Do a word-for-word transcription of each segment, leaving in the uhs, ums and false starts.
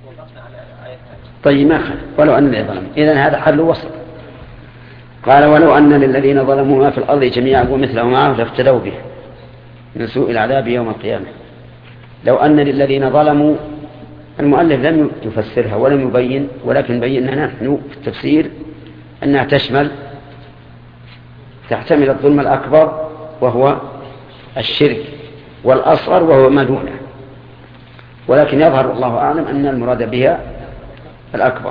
طيب ما خلق ولو أن الذين ظلموا، إذن هذا حل وسط. قال ولو أن للذين ظلموا ما في الأرض جميعا ومثله معه لافتدوا به من سوء العذاب يوم القيامة. لو أن للذين ظلموا، المؤلف لم يفسرها ولم يبين، ولكن بينا نحن في التفسير أنها تشمل تحتمل الظلم الأكبر وهو الشرك، والأصغر وهو ما دونه، ولكن يظهر الله أعلم أن المراد بها الأكبر.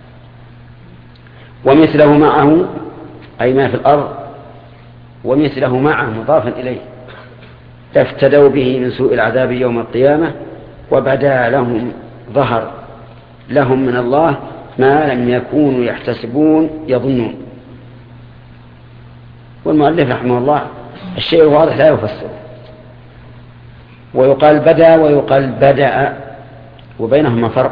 ومثله معه أي ما في الأرض، ومثله معه مضافا إليه، افتدوا به من سوء العذاب يوم القيامة وبدا لهم ظهر لهم من الله ما لم يكونوا يحتسبون يظنون. والمؤلف رحمه الله الشيء الواضح لا يفسر، ويقال بدا ويقال بدأ، وبينهما فرق.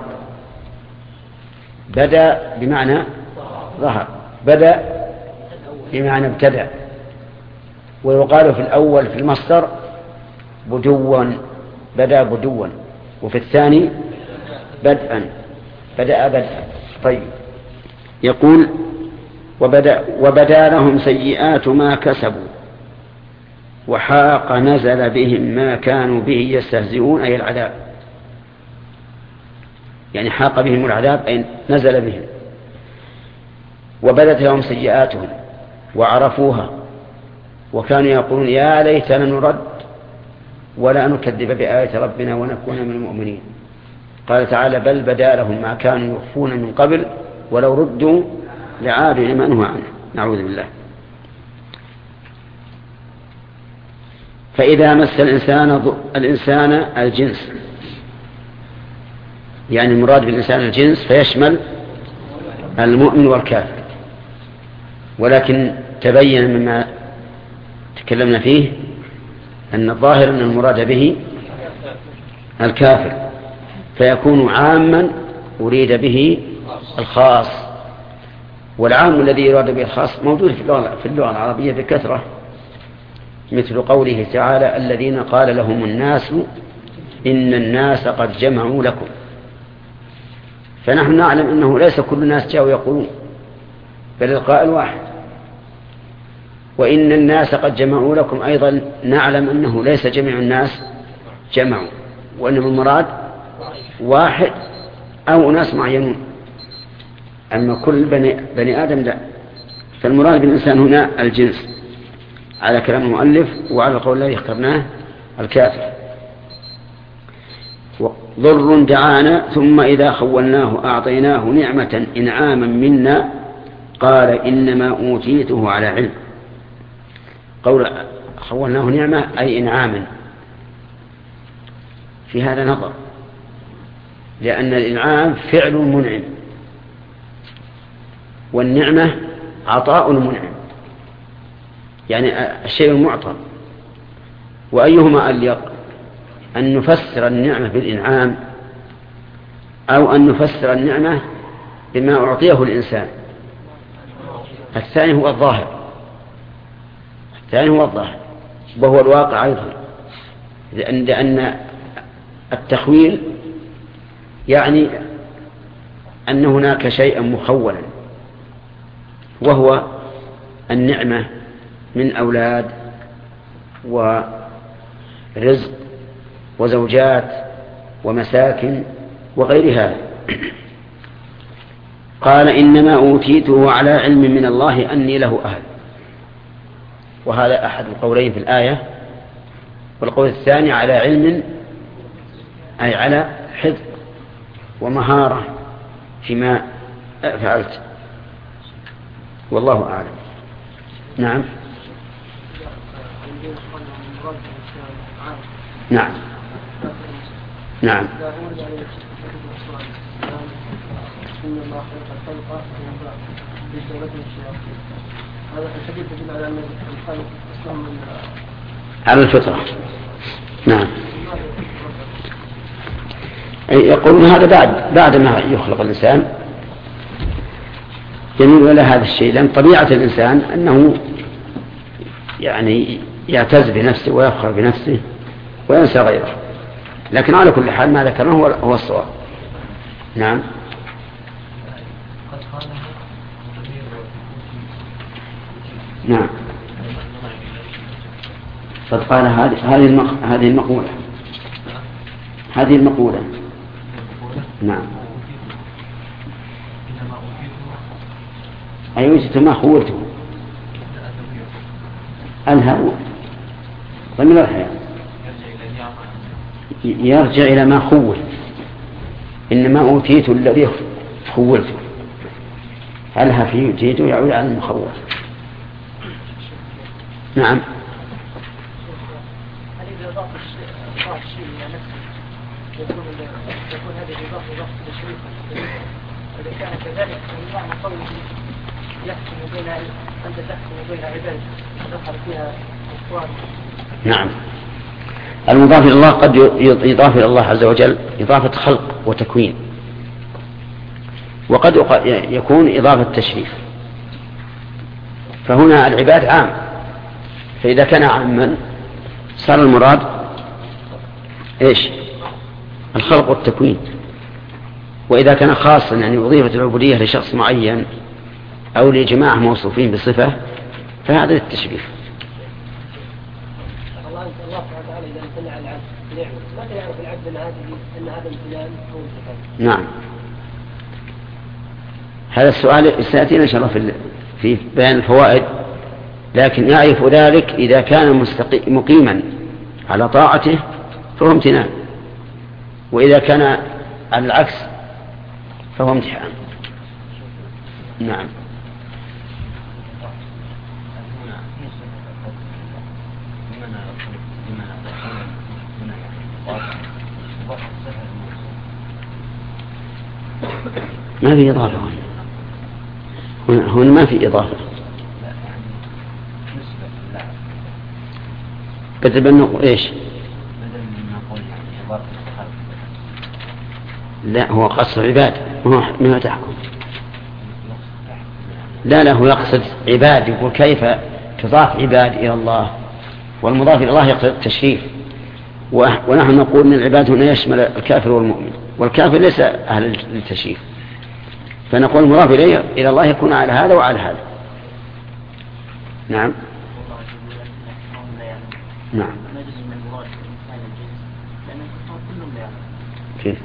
بدأ بمعنى ظهر، بدأ بمعنى ابتدأ. ويقال في الأول في المصدر بدوا، بدأ بدوا، وفي الثاني بدءا، بدأ بدءا. طيب يقول وبدأ, وبدا لهم سيئات ما كسبوا وحاق نزل بهم ما كانوا به يستهزئون أي العذاب، يعني حاق بهم العذاب أي نزل بهم. وبدت لهم سيئاتهم وعرفوها وكانوا يقولون يا ليتنا نرد ولا نكذب بآية ربنا ونكون من المؤمنين. قال تعالى بل بدا لهم ما كانوا يخفون من قبل ولو ردوا لعادوا لما نهوا عنه، نعوذ بالله. فإذا مس الإنسان الإنسان الجنس، يعني المراد بالإنسان الجنس فيشمل المؤمن والكافر، ولكن تبين مما تكلمنا فيه أن الظاهر أن المراد به الكافر، فيكون عاما أريد به الخاص. والعام الذي يراد به الخاص موجود في اللغة العربية بكثرة، مثل قوله تعالى الذين قال لهم الناس إن الناس قد جمعوا لكم. فنحن نعلم أنه ليس كل الناس جاءوا يقولون، بل القائل واحد. وإن الناس قد جمعوا لكم أيضا نعلم أنه ليس جميع الناس جمعوا، وإنما المراد واحد أو ناس معينون، أما كل بني, بني آدم لا. فالمراد بالإنسان هنا الجنس على كلام المؤلف، وعلى القول الذي اخترناه الكافر. ضر دعانا ثم إذا خولناه أعطيناه نعمة إنعاما منا قال إنما أوتيته على علم. قول خولناه نعمة أي إنعاما، في هذا نظر، لأن الإنعام فعل منعم والنعمة عطاء منعم، يعني الشيء المعطى. وأيهما أليق، أن نفسر النعمة بالإنعام أو أن نفسر النعمة بما أعطيه الإنسان؟ الثاني هو الظاهر، الثاني هو الظاهر وهو الواقع أيضا، لأن, لأن التخويل يعني أن هناك شيئا مخولا، وهو النعمة من أولاد ورزق وزوجات ومساكن وغير هذا. قال إنما أوتيته على علم من الله أني له أهل، وهذا أحد القولين في الآية. والقول الثاني على علم أي على حذق ومهارة فيما فعلت، والله أعلم. نعم نعم نعم على الفطرة. نعم يقولون هذا بعد بعد ما يخلق الإنسان يميل إلى هذا الشيء، لأن طبيعة الإنسان أنه يعني يعتز بنفسه ويفخر بنفسه وينسى غيره. لكن على كل حال ما ذكرناه هو الصواب. نعم. نعم قد قال هذه هذه المقولة هذه المقولة نعم. أي وجدت ما خولته أنهى ضمن الحياة يرجع إلى ما خول، إنما أوتيت الذي خولته، هلها في أوتيته يعود على المخول. نعم. يكون يكون هذه الإضافة إضافة تشريف، إذا كان كذلك فمعنى قوله يحكم بين أنت تحكم بين عباد دخل فيها أخوان. نعم. المضاف إلى الله قد يضاف إلى الله عز وجل إضافة خلق وتكوين، وقد يكون إضافة تشريف. فهنا العباد عام، فإذا كان عاما صار المراد إيش؟ الخلق والتكوين. وإذا كان خاصا يعني أضيفت العبودية لشخص معين أو لجماعة موصوفين بصفة فهذا التشريف. الله تعالى إذا امتنع العبد نعمة ماذا يعرف العبد أن هذا أن هذا الامتنان هو الصفات؟ نعم. هذا السؤال سيأتينا إن شاء الله في في بيان الفوائد، لكن يعرف ذلك إذا كان مقيما على طاعته فهو امتنان، وإذا كان على العكس فهو امتحان. نعم. ما في إضافة هنا، هنا ما في إضافة. كتب أنه إيش؟ لا هو قصر عباد ما تحكم. لا لا هو يقصد عباد، يقول كيف تضاف عباد إلى الله، والمضاف إلى الله يقصد التشريف، ونحن نقول أن العباد هنا يشمل الكافر والمؤمن، والكافر ليس أهل للتشريف، فنقول المضاف إلى الله يكون على هذا وعلى هذا. نعم. نعم. كيف؟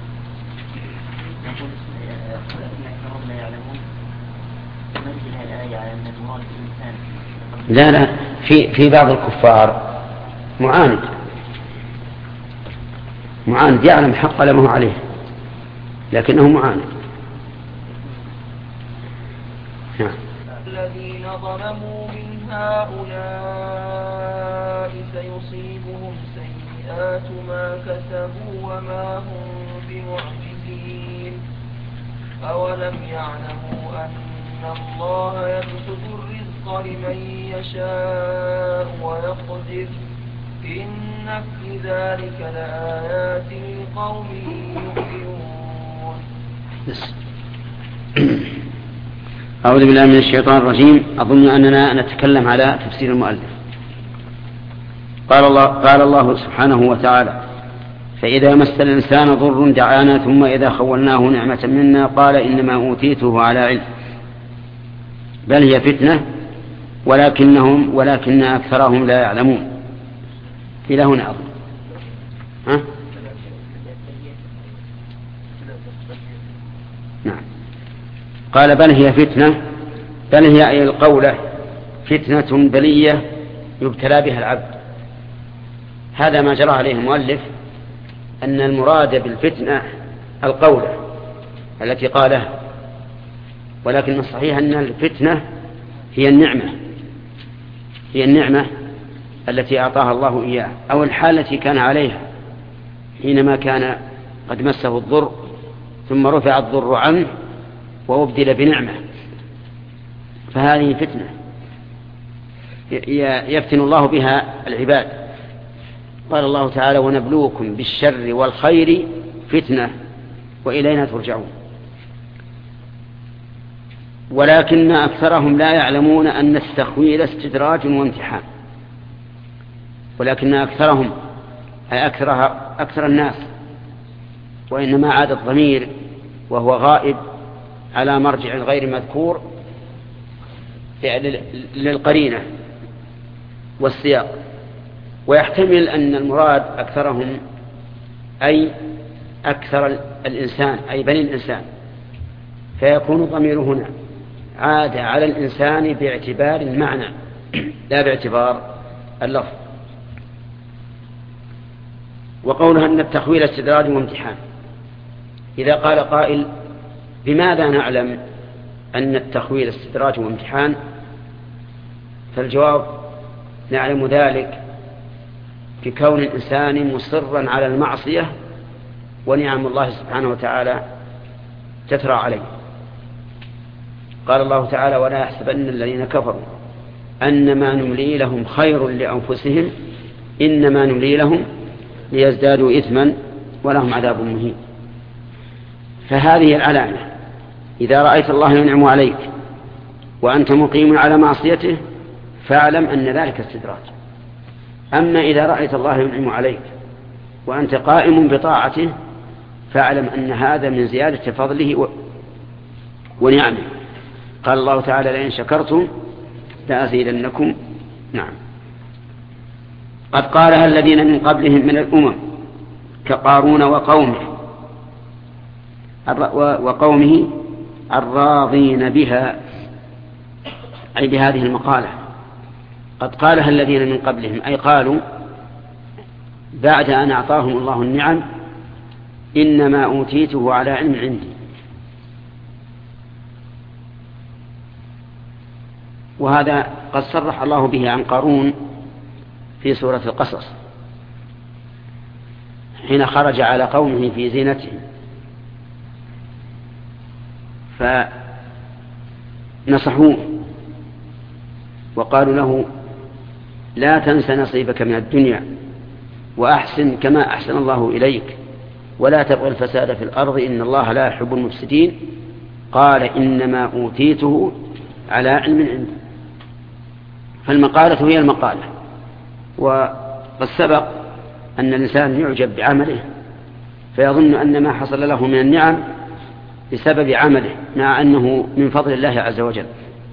لا لا في في بعض الكفار معاند معاند يعلم حق لمه عليه لكنه معاند. نعم. الذين ظلموا من هؤلاء سيصيبهم سيئات ما كسبوا وما هم بمعجزين أولم يعلموا أن الله يبسط الرزق لمن يشاء ويقدر إن في ذلك لآيات لقوم يؤمنون. أعوذ بالله من الشيطان الرجيم. أظن أننا نتكلم على تفسير المؤلف. قال الله, قال الله سبحانه وتعالى: فإذا مس الإنسان ضر دعانا ثم إذا خولناه نعمة منا قال إنما أوتيته على علم بل هي فتنة ولكنهم ولكن أكثرهم لا يعلمون. إلى هنا أظن. ها؟ نعم. قال بل هي فتنة، بل هي أي القولة فتنة بلية يبتلى بها العبد. هذا ما جرى عليه المؤلف، أن المراد بالفتنة القولة التي قالها، ولكن الصحيح أن الفتنة هي النعمة هي النعمة التي أعطاها الله إياه، أو الحالة التي كان عليها حينما كان قد مسه الضر ثم رفع الضر عنه وأبدل بنعمة، فهذه فتنة يفتن الله بها العباد. قال الله تعالى: ونبلوكم بالشر والخير فتنة وإلينا ترجعون. ولكن أكثرهم لا يعلمون أن التخويل استدراج وامتحان. ولكن أكثرهم أي أكثر, أكثر الناس، وإنما عاد الضمير وهو غائب على مرجع غير مذكور للقرينة والسياق. ويحتمل أن المراد أكثرهم أي أكثر الإنسان أي بني الإنسان، فيكون الضمير هنا عاد على الإنسان باعتبار المعنى لا باعتبار اللفظ. وقولها أن التخويل استدراج وامتحان، إذا قال قائل بماذا نعلم أن التخويل استدراج وامتحان؟ فالجواب نعلم ذلك بكون الإنسان مصرا على المعصية ونعم الله سبحانه وتعالى تترى عليه. قال الله تعالى ولا يحسبن الذين كفروا أنما نملي لهم خير لأنفسهم إنما نملي لهم ليزدادوا إثما ولهم عذاب مهين. فهذه العلامة، إذا رأيت الله ينعم عليك وأنت مقيم على معصيته فاعلم أن ذلك استدراج. أما إذا رأيت الله ينعم عليك وأنت قائم بطاعته فاعلم أن هذا من زيادة فضله ونعمه. قال الله تعالى لئن شكرتم لأزيدنكم. نعم. قد قالها الذين من قبلهم من الأمم كقارون وقومه وقومه الراضين بها، أي بهذه المقالة. قد قالها الذين من قبلهم، أي قالوا بعد أن أعطاهم الله النعم إنما أوتيته على علم عندي. وهذا قد صرح الله به عن قارون في سورة القصص حين خرج على قومه في زينته فنصحوه وقالوا له لا تنس نصيبك من الدنيا وأحسن كما أحسن الله إليك ولا تبغي الفساد في الأرض إن الله لا يحب المفسدين. قال إنما أوتيته على علم عندي. فالمقالة هي المقالة. وقد سبق أن الإنسان يعجب بعمله فيظن أن ما حصل له من النعم بسبب عمله مع أنه من فضل الله عز وجل.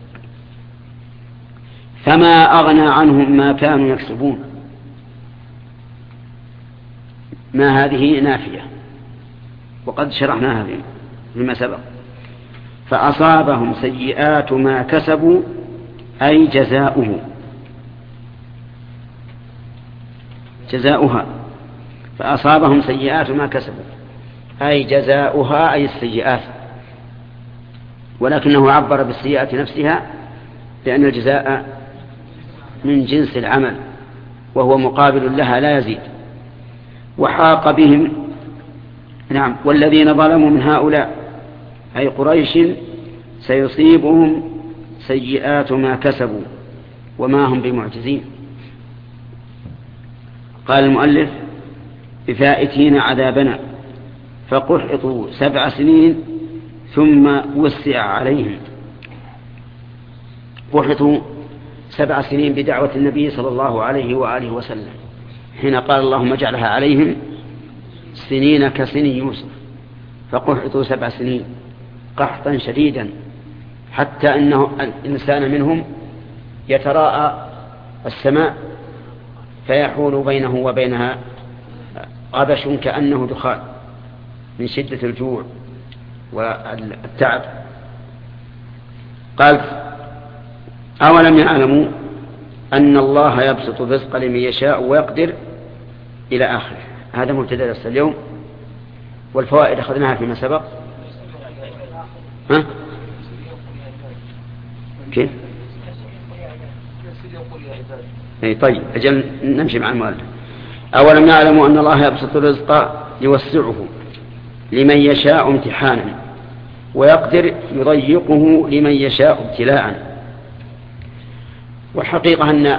فما أغنى عنهم ما كانوا يكسبون. ما هذه نافية وقد شرحناها فيما سبق. فأصابهم سيئات ما كسبوا أي جزاؤه جزاؤها. فأصابهم سيئات ما كسبوا أي جزاؤها أي السيئات، ولكنه عبر بالسيئة نفسها لأن الجزاء من جنس العمل وهو مقابل لها لا يزيد. وحاق بهم نعم والذين ظلموا من هؤلاء أي قريش سيصيبهم سيئات ما كسبوا وما هم بمعجزين. قال المؤلف بفائتين عذابنا فقحطوا سبع سنين ثم وسع عليهم. قحطوا سبع سنين بدعوة النبي صلى الله عليه وآله وسلم حين قال اللهم اجعلها عليهم سنين كسني يوسف. فقحطوا سبع سنين قحطا شديدا حتى أنه الإنسان منهم يتراءى السماء فيحول بينه وبينها غبش كأنه دخان من شدة الجوع والتعب. قال أولم يعلموا أن الله يبسط الرزق لمن يشاء ويقدر إلى آخره. هذا مبتدأ درس اليوم والفوائد أخذناها فيما سبق. ها؟ كيف؟ أي طيب أجل نمشي مع المؤلف. أولم يعلموا أن الله يبسط الرزق يوسعه لمن يشاء امتحانا ويقدر يضيقه لمن يشاء ابتلاء. والحقيقة أن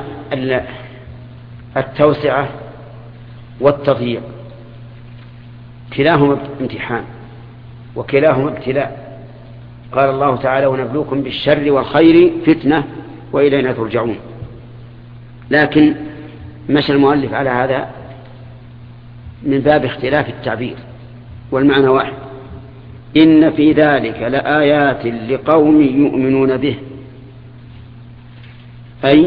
التوسعة والتضييق كلاهما امتحان وكلاهما ابتلاء. قال الله تعالى ونبلوكم بالشر والخير فتنة وإلينا ترجعون. لكن مشى المؤلف على هذا من باب اختلاف التعبير والمعنى واحد. إن في ذلك لآيات لقوم يؤمنون به، أي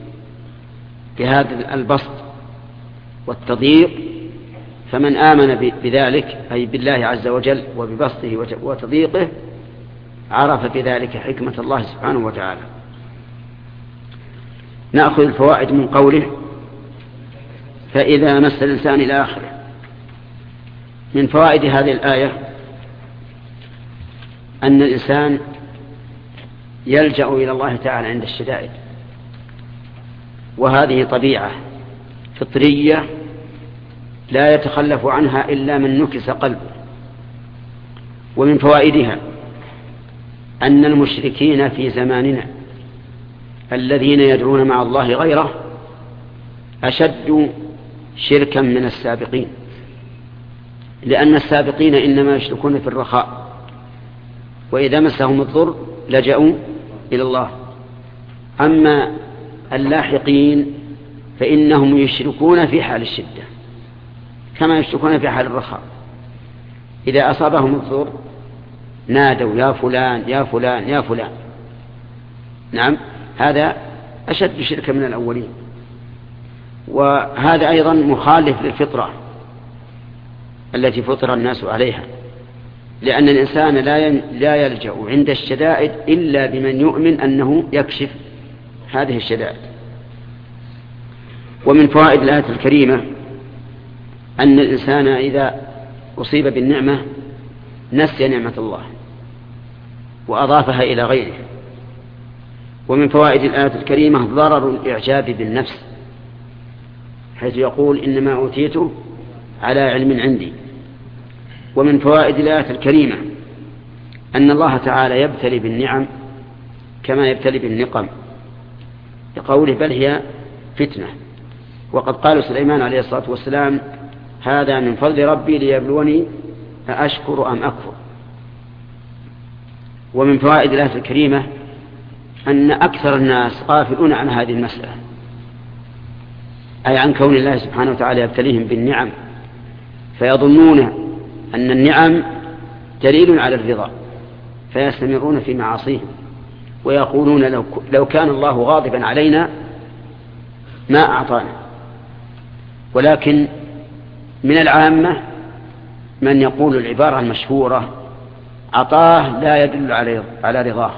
بهذا البسط والتضييق، فمن آمن بذلك أي بالله عز وجل وببسطه وتضييقه عرف بذلك حكمة الله سبحانه وتعالى. نأخذ الفوائد من قوله فإذا مس الإنسان إلى آخره. من فوائد هذه الآية أن الإنسان يلجأ إلى الله تعالى عند الشدائد، وهذه طبيعة فطرية لا يتخلف عنها إلا من نكس قلبه. ومن فوائدها أن المشركين في زماننا الذين يدعون مع الله غيره أشد شركا من السابقين، لأن السابقين إنما يشركون في الرخاء، وإذا مسهم الضر لجأوا إلى الله. أما اللاحقين فإنهم يشركون في حال الشدة كما يشركون في حال الرخاء. إذا أصابهم الضر نادوا يا فلان يا فلان يا فلان. نعم، هذا أشد شركا من الأولين. وهذا أيضا مخالف للفطرة التي فطر الناس عليها، لأن الإنسان لا يلجأ عند الشدائد إلا بمن يؤمن أنه يكشف هذه الشدائد. ومن فوائد الآية الكريمة أن الإنسان إذا أصيب بالنعمة نسي نعمة الله وأضافها إلى غيره. ومن فوائد الآية الكريمة ضرر الإعجاب بالنفس، حيث يقول إنما أوتيته على علم عندي. ومن فوائد الآية الكريمة أن الله تعالى يبتلي بالنعم كما يبتلي بالنقم، لقوله بل هي فتنة. وقد قال سليمان عليه الصلاة والسلام هذا من فضل ربي ليبلوني أأشكر أم أكفر. ومن فوائد الآية الكريمة أن أكثر الناس غافلون عن هذه المسألة، أي عن كون الله سبحانه وتعالى يبتليهم بالنعم، فيظنون أن النعم دليل على الرضا فيستمرون في معاصيهم، ويقولون لو, لو كان الله غاضبا علينا ما أعطانا. ولكن من العامة من يقول العبارة المشهورة عطاه لا يدل على رضاه،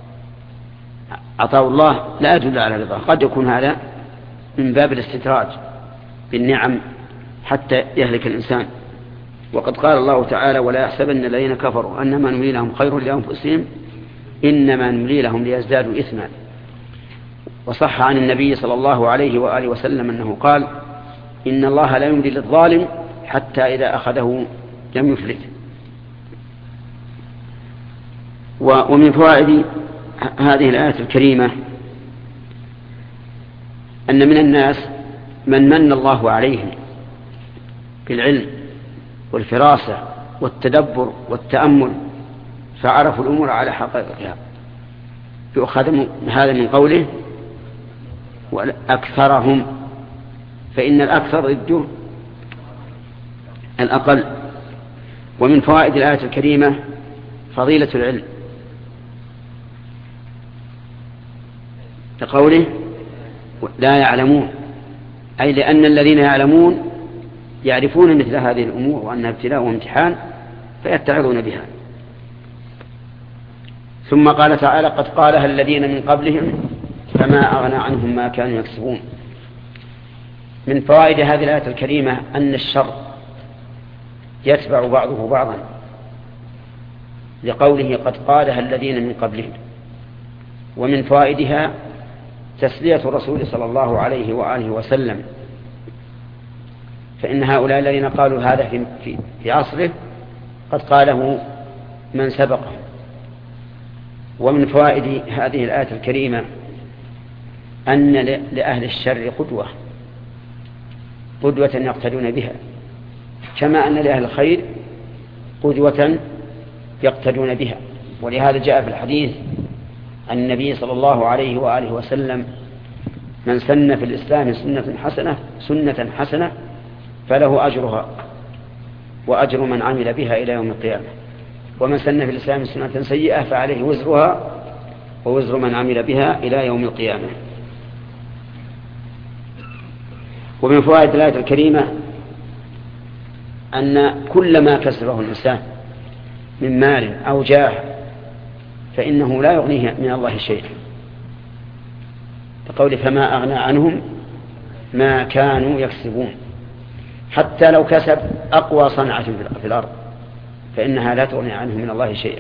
عطاء الله لا يدل على رضاه. قد يكون هذا من باب الاستدراج بالنعم حتى يهلك الإنسان. وقد قال الله تعالى ولا يحسبن الذين كفروا أنما نملي لهم خير لأنفسهم إنما نملي لهم ليزدادوا إثما. وصح عن النبي صلى الله عليه وآله وسلم أنه قال إن الله لا يملي للظالم حتى إذا أخذه لم يفلت. ومن فوائد هذه الآية الكريمة أن من الناس من من الله عليهم بالعلم والفراسة والتدبر والتأمل فعرفوا الأمور على حقيقتها، يؤخذ هذا من قوله وأكثرهم، فإن الأكثر ضده الأقل. ومن فوائد الآية الكريمة فضيلة العلم، كقوله لا يعلمون، أي لأن الذين يعلمون يعرفون مثل هذه الأمور وأنها ابتلاء وامتحان فيتعظون بها. ثم قال تعالى قد قالها الذين من قبلهم فما أغنى عنهم ما كانوا يكسبون. من فوائد هذه الآية الكريمة أن الشر يتبع بعضه بعضا، لقوله قد قالها الذين من قبلهم. ومن فوائدها تسلية الرسول صلى الله عليه وآله وسلم، فإن هؤلاء الذين قالوا هذا في, في, في عصره قد قاله من سبقه. ومن فوائد هذه الآية الكريمة أن لأهل الشر قدوة قدوة يقتدون بها، كما أن لأهل الخير قدوة يقتدون بها. ولهذا جاء في الحديث عن النبي صلى الله عليه وآله وسلم من سن في الإسلام سنة حسنة سنة حسنة فله أجرها وأجر من عمل بها إلى يوم القيامة. ومن سن في الإسلام سنة سيئة فعليه وزرها ووزر من عمل بها إلى يوم القيامة. ومن فوائد الآية الكريمة أن كل ما كسبه الإنسان من مال أو جاه فإنه لا يغنيه من الله شيئا، بقول فما أغنى عنهم ما كانوا يكسبون. حتى لو كسب أقوى صنعة في الأرض فإنها لا تغني عنه من الله شيئا.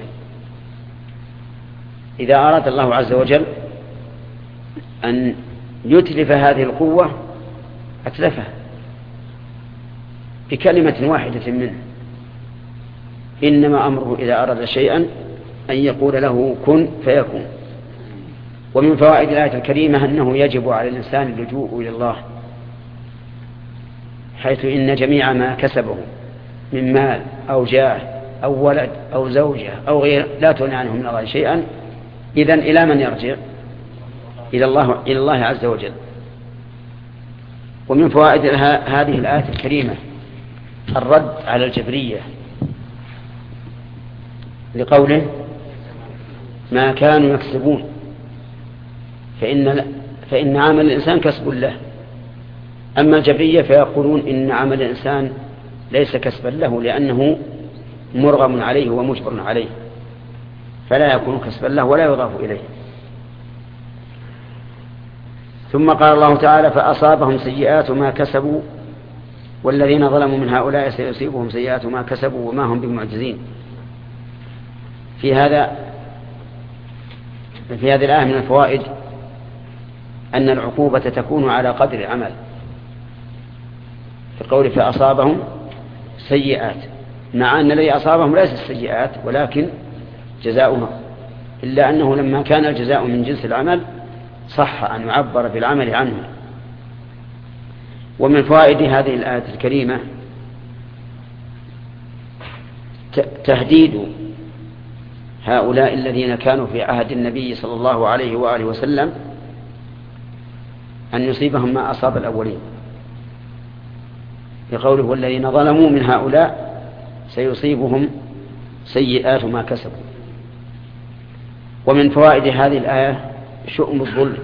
إذا أراد الله عز وجل أن يتلف هذه القوة أتلفها بكلمة واحدة منه، إنما أمره إذا أراد شيئا أن يقول له كن فيكون. ومن فوائد الآية الكريمة أنه يجب على الإنسان اللجوء إلى الله، حيث إن جميع ما كسبه من مال أو جاه أو ولد أو زوجة أو غير لا تغني عنه من الله شيئا. إذن إلى من يرجع؟ إلى الله, إلى الله عز وجل. ومن فوائد هذه الآية الكريمة الرد على الجبرية لقوله ما كانوا يكسبون، فإن, فإن عمل الإنسان كسب له. أما الجبرية فيقولون إن عمل الإنسان ليس كسبا له لأنه مرغم عليه ومجبر عليه، فلا يكون كسبا له ولا يضاف إليه. ثم قال الله تعالى فأصابهم سيئات ما كسبوا والذين ظلموا من هؤلاء سيصيبهم سيئات ما كسبوا وما هم بمعجزين. في هذا في هذه الآية من الفوائد أن العقوبة تكون على قدر العمل، في قول فأصابهم سيئات، مع أن الذي أصابهم ليس السيئات ولكن جزاؤها، إلا أنه لما كان الجزاء من جنس العمل صح أن يعبر بالعمل عنه. ومن فوائد هذه الآية الكريمة تهديد هؤلاء الذين كانوا في عهد النبي صلى الله عليه وآله وسلم أن يصيبهم ما أصاب الأولين، بقوله والذين ظلموا من هؤلاء سيصيبهم سيئات ما كسبوا. ومن فوائد هذه الآية شؤم الظلم،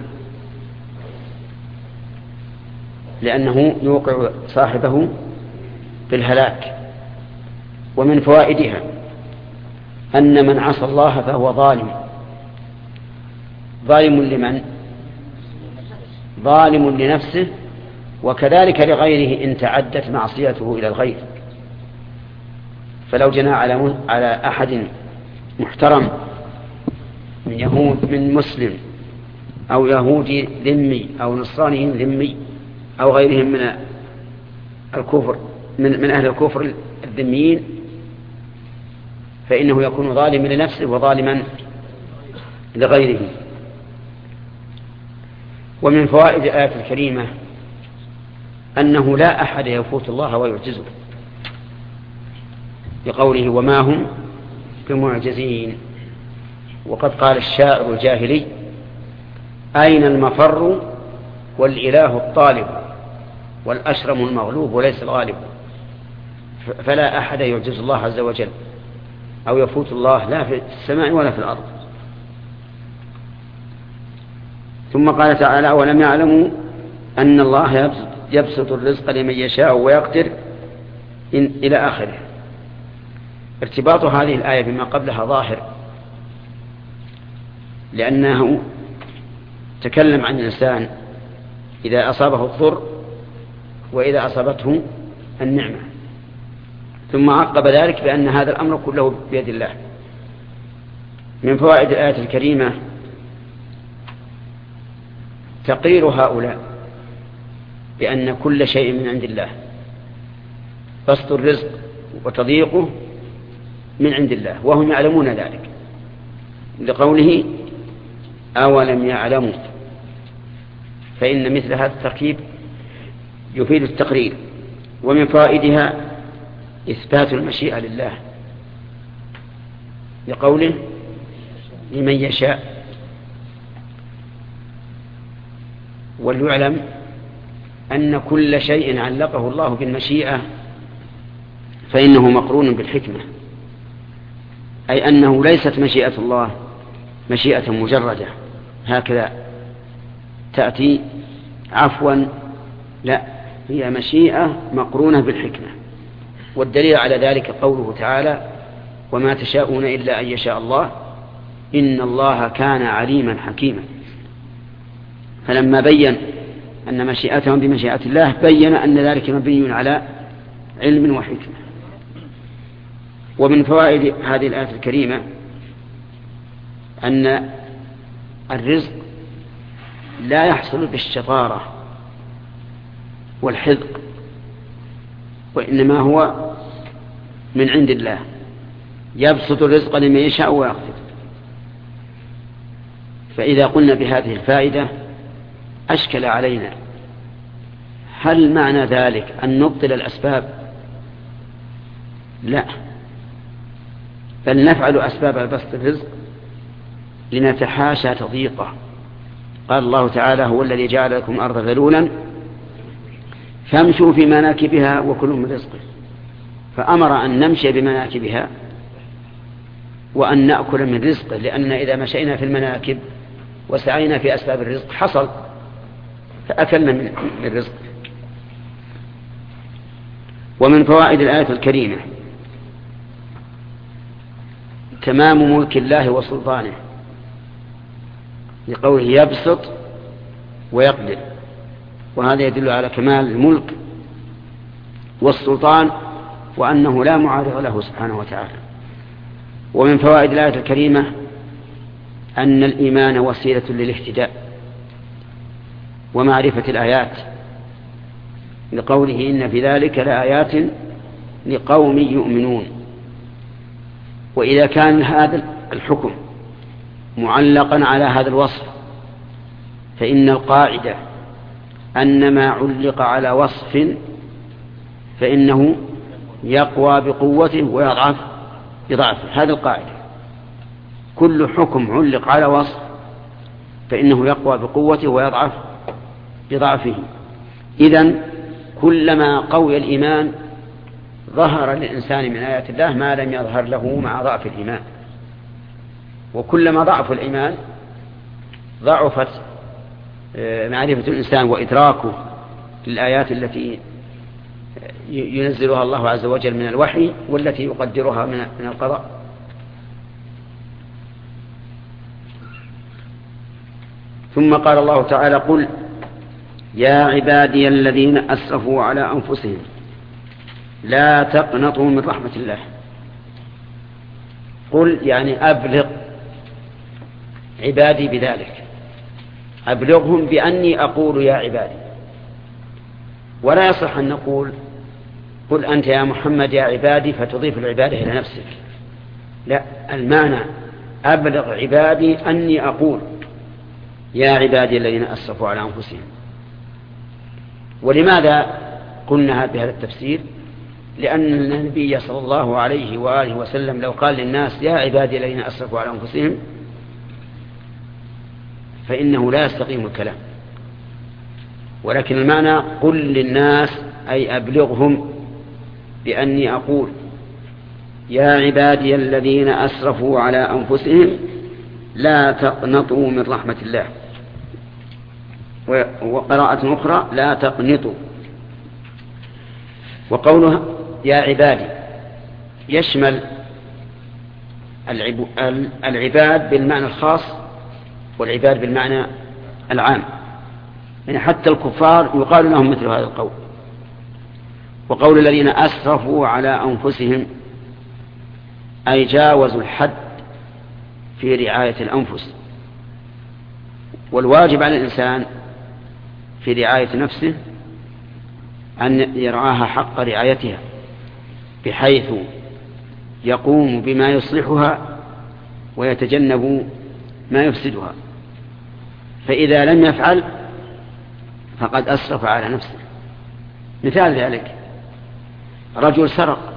لأنه يوقع صاحبه بالهلاك. ومن فوائدها أن من عصى الله فهو ظالم. ظالم لمن؟ ظالم لنفسه وكذلك لغيره إن تعدت معصيته إلى الغير. فلو جنى على على أحد محترم من يهود من مسلم أو يهودي ذمي أو نصراني ذمي أو غيرهم من الكفر من, من أهل الكفر الذميين، فإنه يكون ظالما لنفسه وظالما لغيره. ومن فوائد الآية الكريمة أنه لا أحد يفوت الله ويعجزه، بقوله وما هم بمعجزين. وقد قال الشاعر الجاهلي أين المفر والإله الطالب والأشرم المغلوب وليس الغالب. فلا أحد يعجز الله عز وجل أو يفوت الله لا في السماء ولا في الأرض. ثم قال تعالى ولم يعلموا أن الله يبسط الرزق لمن يشاء ويقدر إلى آخره. ارتباط هذه الآية بما قبلها ظاهر، لأنه تكلم عن الإنسان إذا أصابه الضر وإذا أصابته النعمة، ثم عقب ذلك بأن هذا الأمر كله بيد الله. من فوائد الآية الكريمة تقرير هؤلاء بأن كل شيء من عند الله، بسط الرزق وتضييقه من عند الله وهم يعلمون ذلك، لقوله أولم يعلموا. فإن مثل هذا التركيب يفيد التقرير. ومن فائدها إثبات المشيئة لله، لقوله لمن يشاء. وليعلم أن كل شيء علقه الله بالمشيئة فإنه مقرون بالحكمة، أي أنه ليست مشيئة الله مشيئة مجردة هكذا تأتي عفوا، لا، هي مشيئة مقرونة بالحكمة. والدليل على ذلك قوله تعالى: وما تشاءون إلا أن يشاء الله إن الله كان عليما حكيما. فلما بين أن مشيئتهم بمشيئة الله بين أن ذلك مبني على علم وحكمة. ومن فوائد هذه الآية الكريمة أن الرزق لا يحصل بالشطارة والحذق، وإنما هو من عند الله، يبسط الرزق لمن يشاء ويقدر. فإذا قلنا بهذه الفائدة أشكل علينا، هل معنى ذلك أن نبطل الأسباب؟ لا، بل نفعل أسباب بسط الرزق لنتحاشى تضييقه. قال الله تعالى: هو الذي جعل لكم الأرض ذلولا فامشوا في مناكبها وكلوا من رزقه، فأمر أن نمشي بمناكبها وأن نأكل من رزقه، لأننا إذا مشينا في المناكب وسعينا في أسباب الرزق حصل فأكلنا من رزقه. ومن فوائد الآية الكريمة تمام ملك الله وسلطانه، لقوله يبسط ويقدر، وهذا يدل على كمال الملك والسلطان وأنه لا معارض له سبحانه وتعالى. ومن فوائد الآية الكريمة أن الإيمان وسيلة للاهتداء ومعرفة الآيات، لقوله إن في ذلك لآيات لقوم يؤمنون. وإذا كان هذا الحكم معلقا على هذا الوصف فإن القاعدة أن ما علق على وصف فإنه يقوى بقوته ويضعف بضعفه. هذه القاعدة، كل حكم علق على وصف فإنه يقوى بقوته ويضعف بضعفه. إذن كلما قوي الإيمان ظهر للإنسان من آيات الله ما لم يظهر له مع ضعف الإيمان، وكلما ضعف الإيمان ضعفت معرفة الإنسان وإدراكه للآيات التي ينزلها الله عز وجل من الوحي والتي يقدرها من القضاء. ثم قال الله تعالى: قل يا عبادي الذين أسرفوا على أنفسهم لا تقنطوا من رحمة الله. قل يعني أبلغ عبادي بذلك، أبلغهم بأني أقول يا عبادي. ولا يصح أن نقول قل أنت يا محمد يا عبادي فتضيف العبادة إلى نفسك، لا، المعنى أبلغ عبادي أني أقول يا عبادي الذين أسرفوا على أنفسهم. ولماذا قلنا بهذا التفسير؟ لأن النبي صلى الله عليه وآله وسلم لو قال للناس يا عبادي الذين أسرفوا على أنفسهم فإنه لا يستقيم الكلام، ولكن المعنى قل للناس أي أبلغهم بأني أقول يا عبادي الذين أسرفوا على أنفسهم لا تقنطوا من رحمة الله. وقراءة أخرى لا تقنطوا. وقولها يا عبادي يشمل العباد بالمعنى الخاص والعباد بالمعنى العام، يعني حتى الكفار يقال لهم مثل هذا القول. وقول الذين أسرفوا على أنفسهم أي جاوزوا الحد في رعاية الأنفس، والواجب على الإنسان في رعاية نفسه أن يرعاها حق رعايتها بحيث يقوم بما يصلحها ويتجنب ما يفسدها، فإذا لم يفعل فقد أسرف على نفسه. مثال ذلك رجل سرق،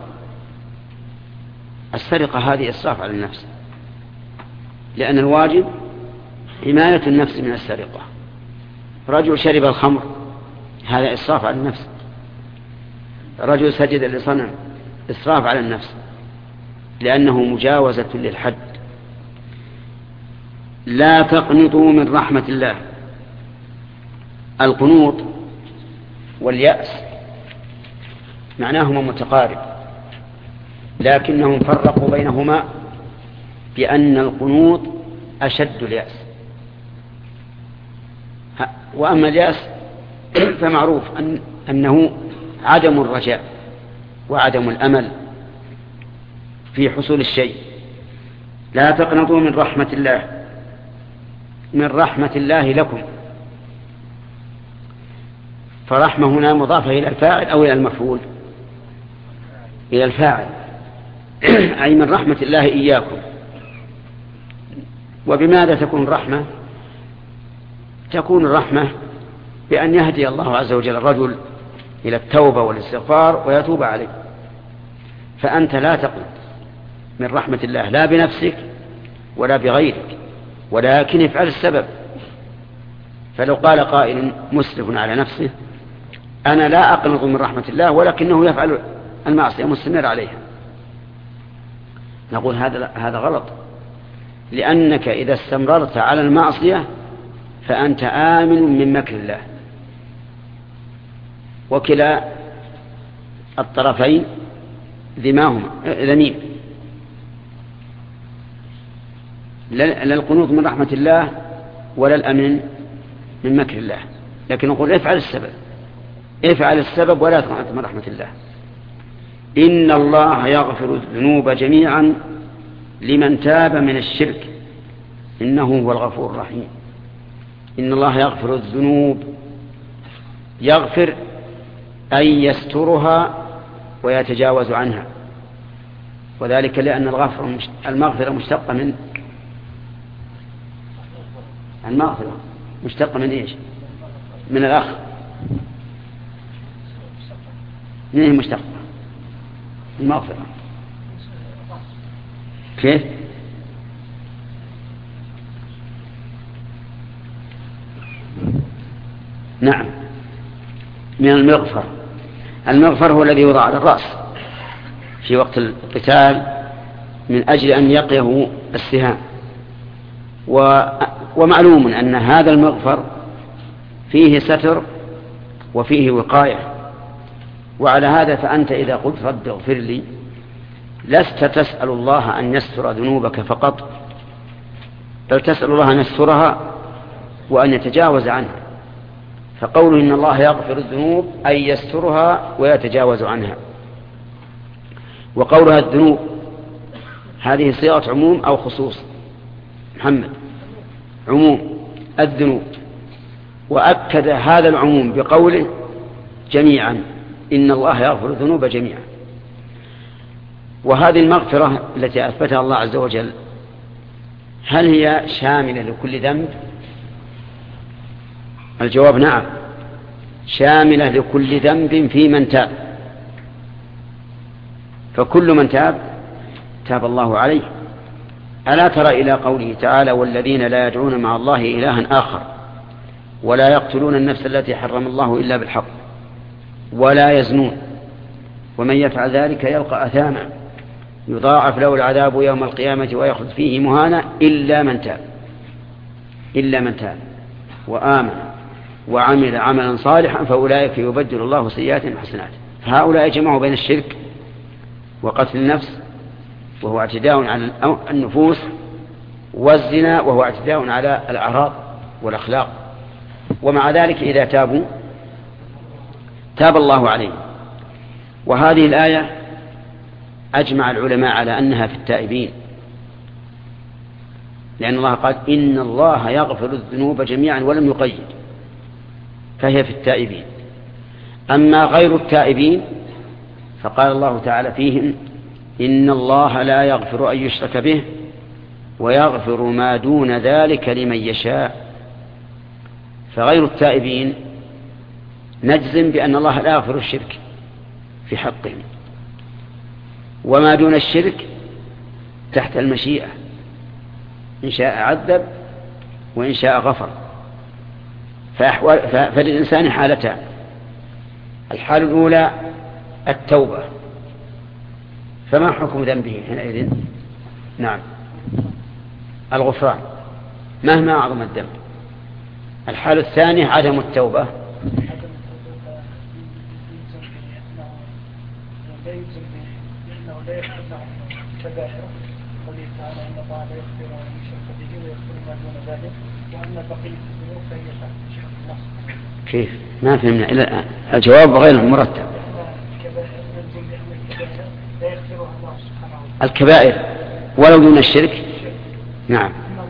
السرقة هذه إسراف على النفس، لأن الواجب حماية النفس من السرقة. رجل شرب الخمر هذا إسراف على النفس. رجل سجد لصنم إسراف على النفس. لأنه مجاوزة للحد. لا تقنطوا من رحمة الله. القنوط واليأس معناهما متقارب، لكنهم فرقوا بينهما بأن القنوط أشد اليأس، وأما اليأس فمعروف أن أنه عدم الرجاء وعدم الأمل في حصول الشيء. لا تقنطوا من رحمة الله، من رحمة الله لكم، فرحمة هنا مضافة إلى الفاعل أو إلى المفعول؟ إلى الفاعل، أي من رحمة الله إياكم. وبماذا تكون الرحمة؟ تكون الرحمة بأن يهدي الله عز وجل الرجل إلى التوبة والاستغفار ويتوب عليه. فأنت لا تقنط من رحمة الله، لا بنفسك ولا بغيرك، ولكن افعل السبب. فلو قال قائل مسرف على نفسه أنا لا أقنط من رحمة الله ولكنه يفعل المعصية مستمر عليها، نقول هذا هذا غلط، لأنك إذا استمررت على المعصية فأنت آمن من مكر الله. وكلا الطرفين ذماهما ذميم، لا القنوط من رحمة الله ولا الأمن من مكر الله. لكن نقول افعل السبب، افعل السبب ولا تقنط من رحمة الله. إن الله يغفر الذنوب جميعا لمن تاب من الشرك إنه هو الغفور الرحيم. إن الله يغفر الذنوب، يغفر أي يسترها ويتجاوز عنها، وذلك لأن الغفر المغفرة مشتقة من المغفرة مشتقة من إيش؟ من الأخ. من هي مشتقة المغفرة؟ كيف؟ نعم، من المغفر. المغفر هو الذي يوضع على الرأس في وقت القتال من أجل أن يقيه السهام. و... ومعلوم أن هذا المغفر فيه ستر وفيه وقاية. وعلى هذا فأنت إذا قلت رب اغفر لي لست تسأل الله أن يستر ذنوبك فقط، بل تسأل الله أن يسترها وأن يتجاوز عنها. فقوله إن الله يغفر الذنوب أي يسترها ويتجاوز عنها. وقولها الذنوب هذه صيغة عموم أو خصوص؟ محمد عموم الذنوب، وأكد هذا العموم بقوله جميعا إن الله يغفر الذنوب جميعا. وهذه المغفرة التي أثبتها الله عز وجل هل هي شاملة لكل ذنب؟ الجواب نعم، شاملة لكل ذنب في من تاب. فكل من تاب تاب الله عليه. ألا ترى إلى قوله تعالى والذين لا يدعون مع الله إلها آخر ولا يقتلون النفس التي حرم الله إلا بالحق ولا يزنون ومن يفعل ذلك يلقى أثاما يضاعف له العذاب يوم القيامة ويخلد فيه مهانا إلا من تاب إلا من تاب وآمن وعمل عملا صالحا فأولئك يبدل الله سيئات حسنات. فهؤلاء جمعوا بين الشرك وقتل النفس وهو اعتداء على النفوس والزنا وهو اعتداء على الأعراض والأخلاق، ومع ذلك إذا تابوا تاب الله عليهم. وهذه الآية أجمع العلماء على أنها في التائبين، لأن الله قال إن الله يغفر الذنوب جميعا ولم يقيد، فهي في التائبين. أما غير التائبين فقال الله تعالى فيهم إن الله لا يغفر أن يشرك به ويغفر ما دون ذلك لمن يشاء. فغير التائبين نجزم بأن الله لا يغفر الشرك في حقهم، وما دون الشرك تحت المشيئة، إن شاء عذب وإن شاء غفر. فللإنسان حالتان: الحالة الأولى التوبة، فما حكم ذنبه حينئذ؟ نعم، الغفران مهما أعظم الذنب. الحالة الثانية عدم التوبة. كيف؟ ما فهمنا إلا الآن، الجواب غير مرتب. الكبائر ولو دون الشرك، نعم،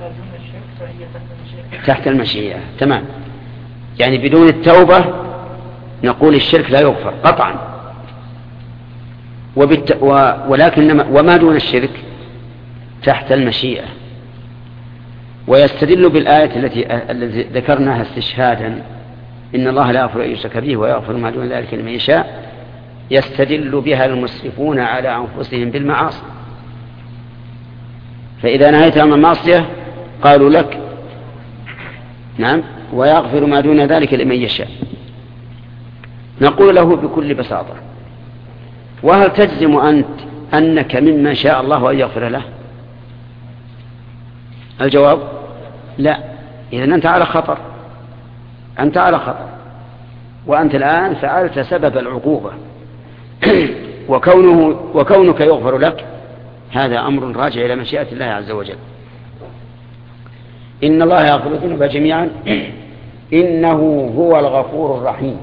تحت المشيئة، تمام. يعني بدون التوبة نقول الشرك لا يغفر قطعا، وبالت... و... ولكن وما دون الشرك تحت المشيئة. ويستدل بالآية التي التي ذكرناها استشهادا، إن الله لا يغفر أن يشرك به ويغفر ما دون ذلك لمن يشاء، يستدل بها المسرفون على أنفسهم بالمعاصي. فإذا نهيت عن المعصية قالوا لك نعم ويغفر ما دون ذلك لمن يشاء. نقول له بكل بساطة: وهل تجزم أنت أنك ممن شاء الله أن يغفر له؟ الجواب لا. إذن أنت على خطر، أنت على خطر، وأنت الآن فعلت سبب العقوبة. وكونه وكونك يغفر لك هذا أمر راجع إلى مشيئة الله عز وجل. إن الله يغفر الذنوب جميعا إنه هو الغفور الرحيم.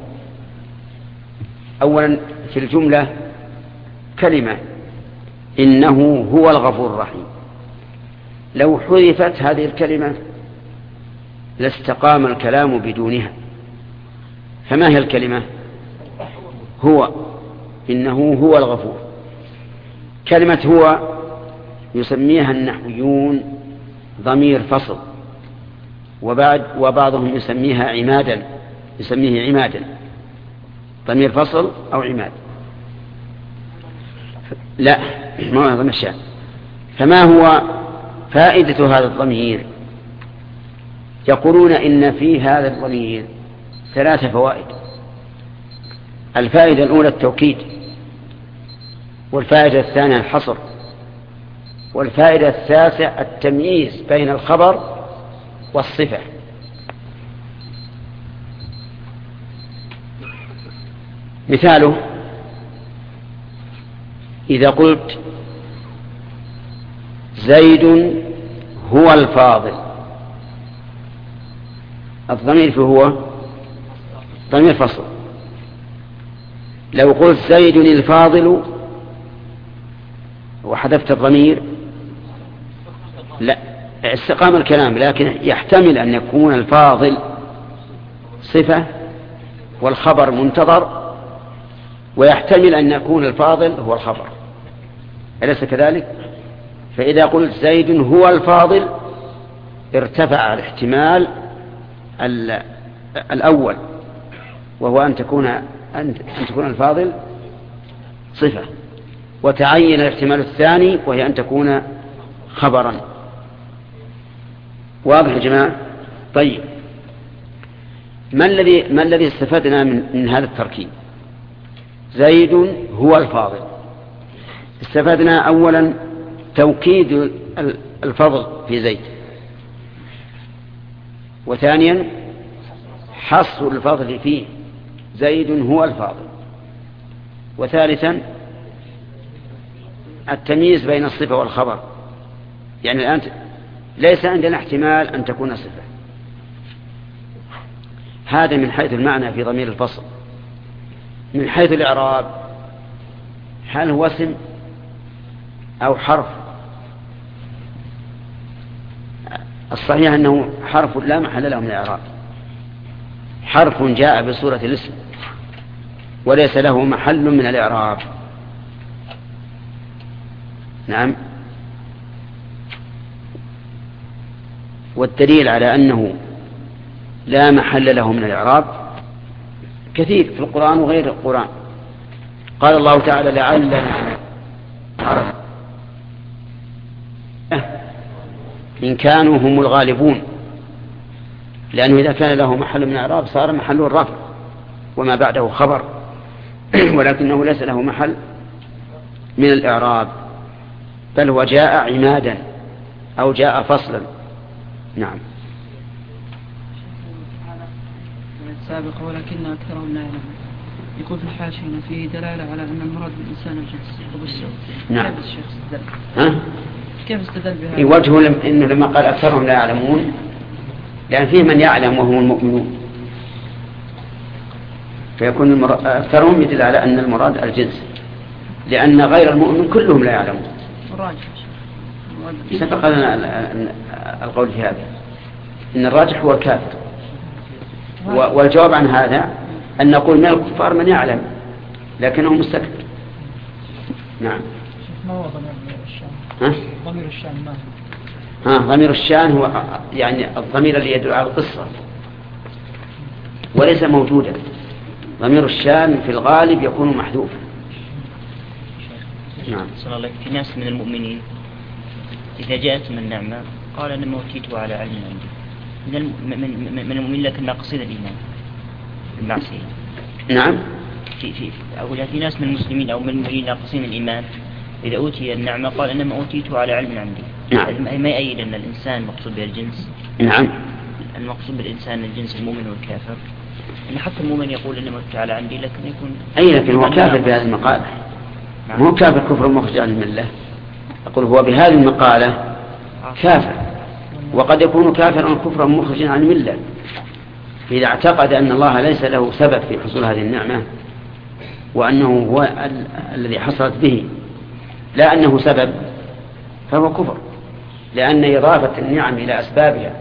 أولا في الجملة كلمة إنه هو الغفور الرحيم، لو حذفت هذه الكلمة لاستقام الكلام بدونها. فما هي الكلمة؟ هو، إنه هو الغفور. كلمة هو يسميها النحويون ضمير فصل، وبعد وبعضهم يسميها عمادا، يسميه عمادا، ضمير فصل أو عماد. لا، ما هو ضمير شأن. فما هو فائدة هذا الضمير؟ يقولون إن في هذا الضمير ثلاث فوائد. الفائدة الأولى التوكيد، والفائدة الثانية الحصر، والفائدة الثالثة التمييز بين الخبر والصفة. مثاله إذا قلت زيد هو الفاضل، الضمير في هو ضمير فصل. لو قلت زيد الفاضل وحذفت الضمير لا، استقام الكلام، لكن يحتمل أن يكون الفاضل صفة والخبر منتظر، ويحتمل أن يكون الفاضل هو الخبر، أليس كذلك؟ فإذا قلت زيد هو الفاضل ارتفع الاحتمال الأول، وهو أن تكون أن تكون الفاضل صفة، وتعين الاحتمال الثاني وهي أن تكون خبرا. واضح يا جماعة؟ طيب، ما الذي ما الذي استفدنا من, من هذا التركيب؟ زيد هو الفاضل. استفدنا أولا توكيد الفضل في زيد، وثانيا حصر الفضل فيه، زيد هو الفاضل، وثالثا التمييز بين الصفة والخبر. يعني الآن ليس عندنا احتمال أن تكون صفة. هذا من حيث المعنى في ضمير الفصل. من حيث الإعراب هل هو اسم أو حرف؟ الصحيح أنه حرف لا محل له من الإعراب، حرف جاء بصورة الاسم وليس له محل من الإعراب. نعم. والدليل على أنه لا محل له من الإعراب كثير في القرآن وغير القرآن. قال الله تعالى لعلنا عرف إن كانوا هم الغالبون، لأنه إذا كان له محل من الإعراب صار محله الرفع وما بعده خبر، ولكنه ليس له محل من الإعراب، بل هو جاء عمادا أو جاء فصلا. نعم. السابق ولكن أكثرهم لا يعلمون. يقول في الحاشية فيه دلالة على أن المراد بالإنسان الجنس وبالسوء. نعم. كيف الشيخ استدل؟ ها؟ كيف استدل بهذا؟ في وجهه لم إنه لما قال أكثرهم لا يعلمون، لأن فيه من يعلم وهم المؤمنون، فيكون المراد أكثرهم يدل على أن المراد الجنس، لأن غير المؤمن كلهم لا يعلمون. الراجح سبق لنا القول في هذا، إن الراجح هو الكافر، والجواب عن هذا أن نقول من الكفار من يعلم لكنه مستكبر. نعم. ما هو ضمير الشان؟ ها؟ ضمير الشان ما هو؟ ها ضمير الشان هو يعني الضمير الذي يدل على القصة وليس موجودا. ضمير الشان في الغالب يكون محذوفا. نعم. صلى الله عليه. في ناس من المؤمنين إذا جاءتهم النعمة قال أنا ما أوتيته على علم عندي. من الم... من من المؤمنين لكن ناقصين الإيمان المعصية. نعم. في في أقول في ناس من المسلمين أو من المؤمنين ناقصين الإيمان إذا أوتي النعمة قال أنا ما أوتيته على علم عندي. نعم. ما يأيد أن الإنسان مقصود بالجنس. نعم. المقصود بالإنسان الجنس المؤمن والكافر. إن حتى المؤمن يقول أنا ما أوتيته على عندي لكن يكون. أي لكن هو كافر بهذه المقالة. نعم. هو كافر كفر مخرج عن الملة. أقول هو بهذه المقالة كافر، وقد يكون كافرا كفرا مخرجا عن الملة إذا اعتقد أن الله ليس له سبب في حصول هذه النعمة وأنه هو ال- الذي حصلت به لا أنه سبب، فهو كفر، لأن إضافة النعم إلى أسبابها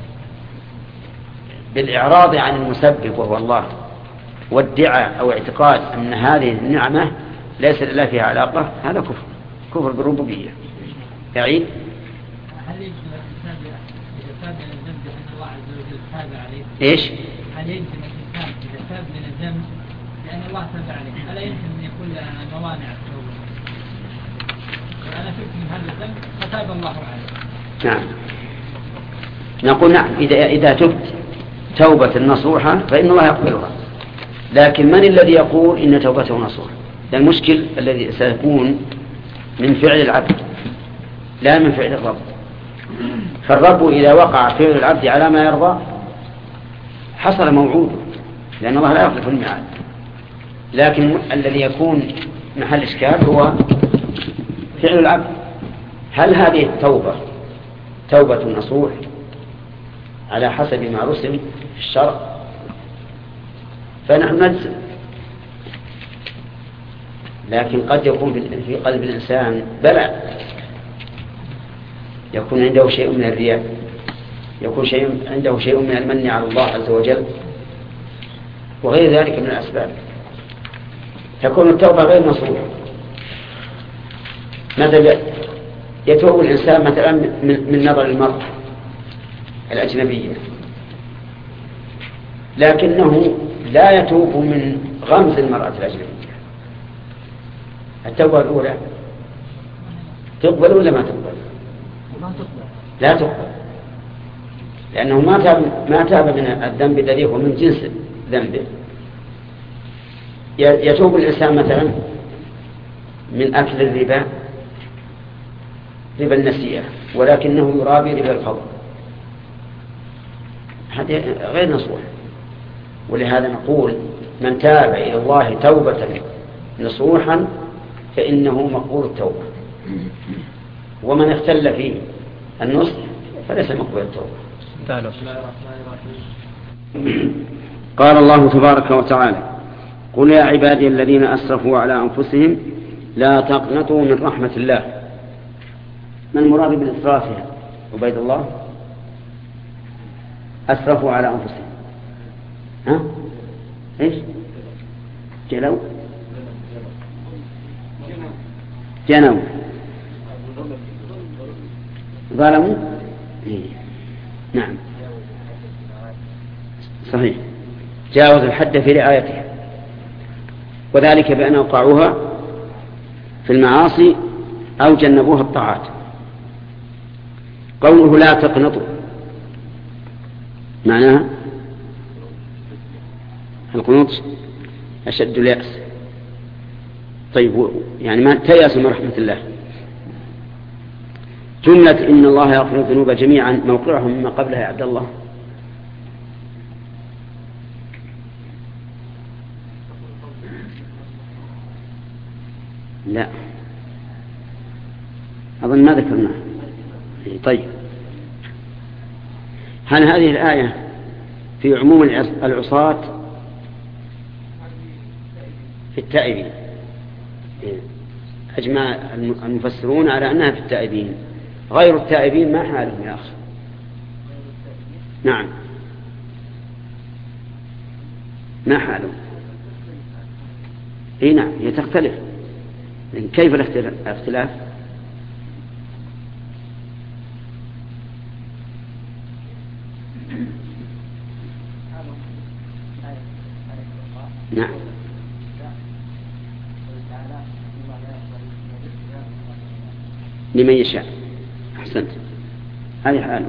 بالإعراض عن المسبب وهو الله والدعاء أو اعتقاد أن هذه النعمة ليس لله فيها علاقة، هذا كفر كفر بالربوبية. يعيد. هل يجب الإنسان إذا تاب من الذنب لأن الله عز وجل تاب عليه؟ إيش؟ هل يجب الإنسان إذا تاب من الذنب لأن الله تاب عليه ألا يمكن أن يكون له موانع التوبة؟ أنا تبت من هذا الذنب فتاب الله عليه. نعم. نقول نعم، إذا إذا تبت توبة نصوحة فإن الله يقبلها، لكن من الذي يقول إن توبته نصوحة؟ المشكل الذي سيكون من فعل العبد لا من فعل الرب. فالرب إذا وقع فعل العبد على ما يرضى حصل موعوده، لأن الله لا يخلف الميعاد. لكن الذي يكون محل إشكال هو فعل العبد. هل هذه التوبة توبة نصوح على حسب ما رسم في الشرع؟ فنحن نجزم، لكن قد يكون في قلب الإنسان بلاء، يكون عنده شيء من الرياء، يكون شيء عنده شيء من المن على الله عز وجل وغير ذلك من الأسباب، تكون التوبة غير نصوحة. مثلا يتوب الإنسان مثلا من نظر المرأة الأجنبية، لكنه لا يتوب من غمز المرأة الأجنبية. التوبة الأولى تقبل ولا ما تقبل؟ لا تقبل، لأنه ما تاب ما تاب من الذنب الذي هو من جنس ذنبه. يتوب الإنسان مثلا من أكل الربا ربا النسيئة ولكنه يرابي ربا الفضل، هذا غير نصوح. ولهذا نقول من تاب إلى الله توبة نصوحا فإنه مقبول التوبة، ومن اختل فيه النصح فليس مقبول التوبة. قال الله تبارك وتعالى: قل يا عبادي الذين أسرفوا على أنفسهم لا تقنطوا من رحمة الله. ما المراد بالإسراف؟ عبيد الله، أسرفوا على أنفسهم، ها؟ إيش؟ جلوا جنوا ظلموا. نعم صحيح، جاوز الحد في رعايتها، وذلك بأن أوقعوها في المعاصي أو جنبوها الطاعات. قوله لا تقنطوا معناها القنوط أشد اليأس. طيب يعني ما تيأسوا من رحمة الله. جملة إن الله يغفر الذنوب جميعا موقعهم مما قبلها يا عبد الله. لا أظن ما ذكرناه. طيب هل هذه الآية في عموم العصاة في التائبين؟ أجمع المفسرون على أنها في التائبين. غير التائبين ما حالهم يا أخي؟ نعم ما حالهم؟ اي نعم هي تختلف. كيف الاختلاف؟ نعم لمن يشاء. أحسنت هذه حاله.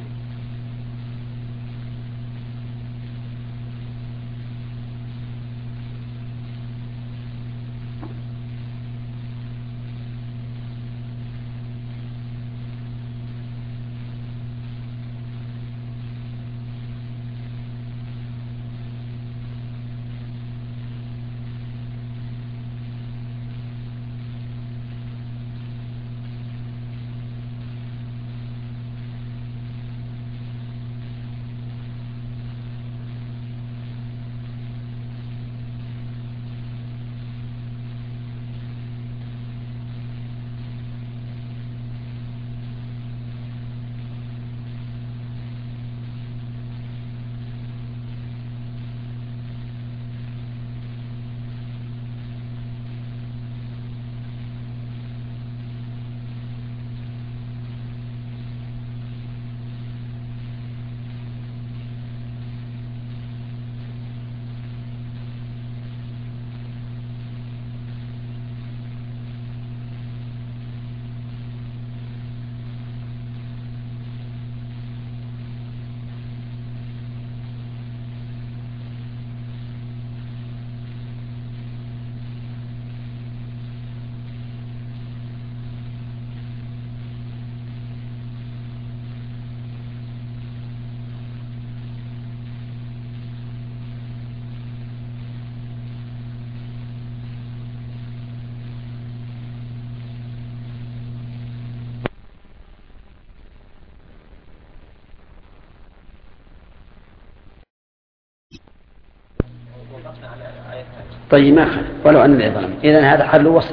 طيب ما خلق ولو أن الذين ظلموا. إذن هذا حل وسط.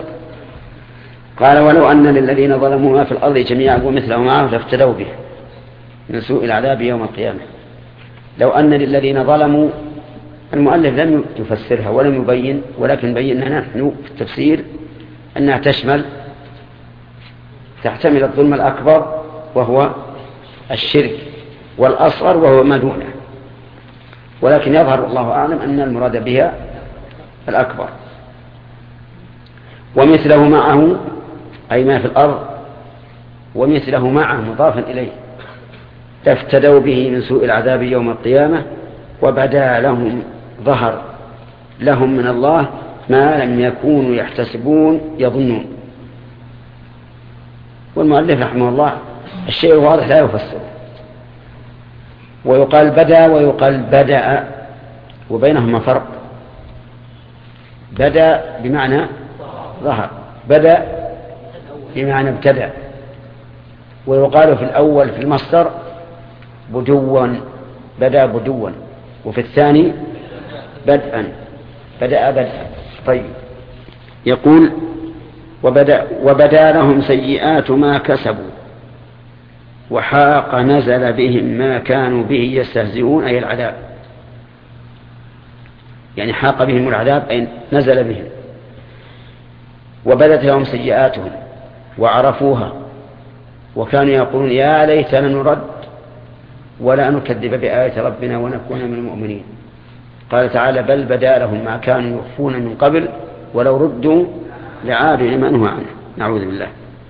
قال ولو أن للذين ظلموا ما في الأرض جميعا ومثله معه لافتدوا به من سوء العذاب يوم القيامة. لو أن للذين ظلموا، المؤلف لم يفسرها ولم يبين، ولكن بينا نحن في التفسير أنها تشمل تحتمل الظلم الأكبر وهو الشرك، والأصغر وهو ما دونه، ولكن يظهر الله أعلم أن المراد بها الأكبر. ومثله معه أي ما في الأرض، ومثله معه مضافا إليه، افتدوا به من سوء العذاب يوم القيامة وبدا لهم ظهر لهم من الله ما لم يكونوا يحتسبون يظنون. والمؤلف رحمه الله الشيء الواضح لا يفسر، ويقال بدا ويقال بدأ، وبينهما فرق. بدأ بمعنى ظهر، بدأ بمعنى ابتدأ. ويقال في الأول في المصدر بدوا، بدأ بدوا، وفي الثاني بدءا، بدأ بدءا. طيب يقول وبدأ, وبدا لهم سيئات ما كسبوا وحاق نزل بهم ما كانوا به يستهزئون أي العذاب، يعني حاق بهم العذاب أي نزل بهم. وبدت لهم سيئاتهم وعرفوها وكانوا يقولون يا ليتنا نرد ولا نكذب بآيات ربنا ونكون من المؤمنين. قال تعالى بل بدا لهم ما كانوا يخفون من قبل ولو ردوا لعادوا لما نهوا عنه. نعوذ بالله.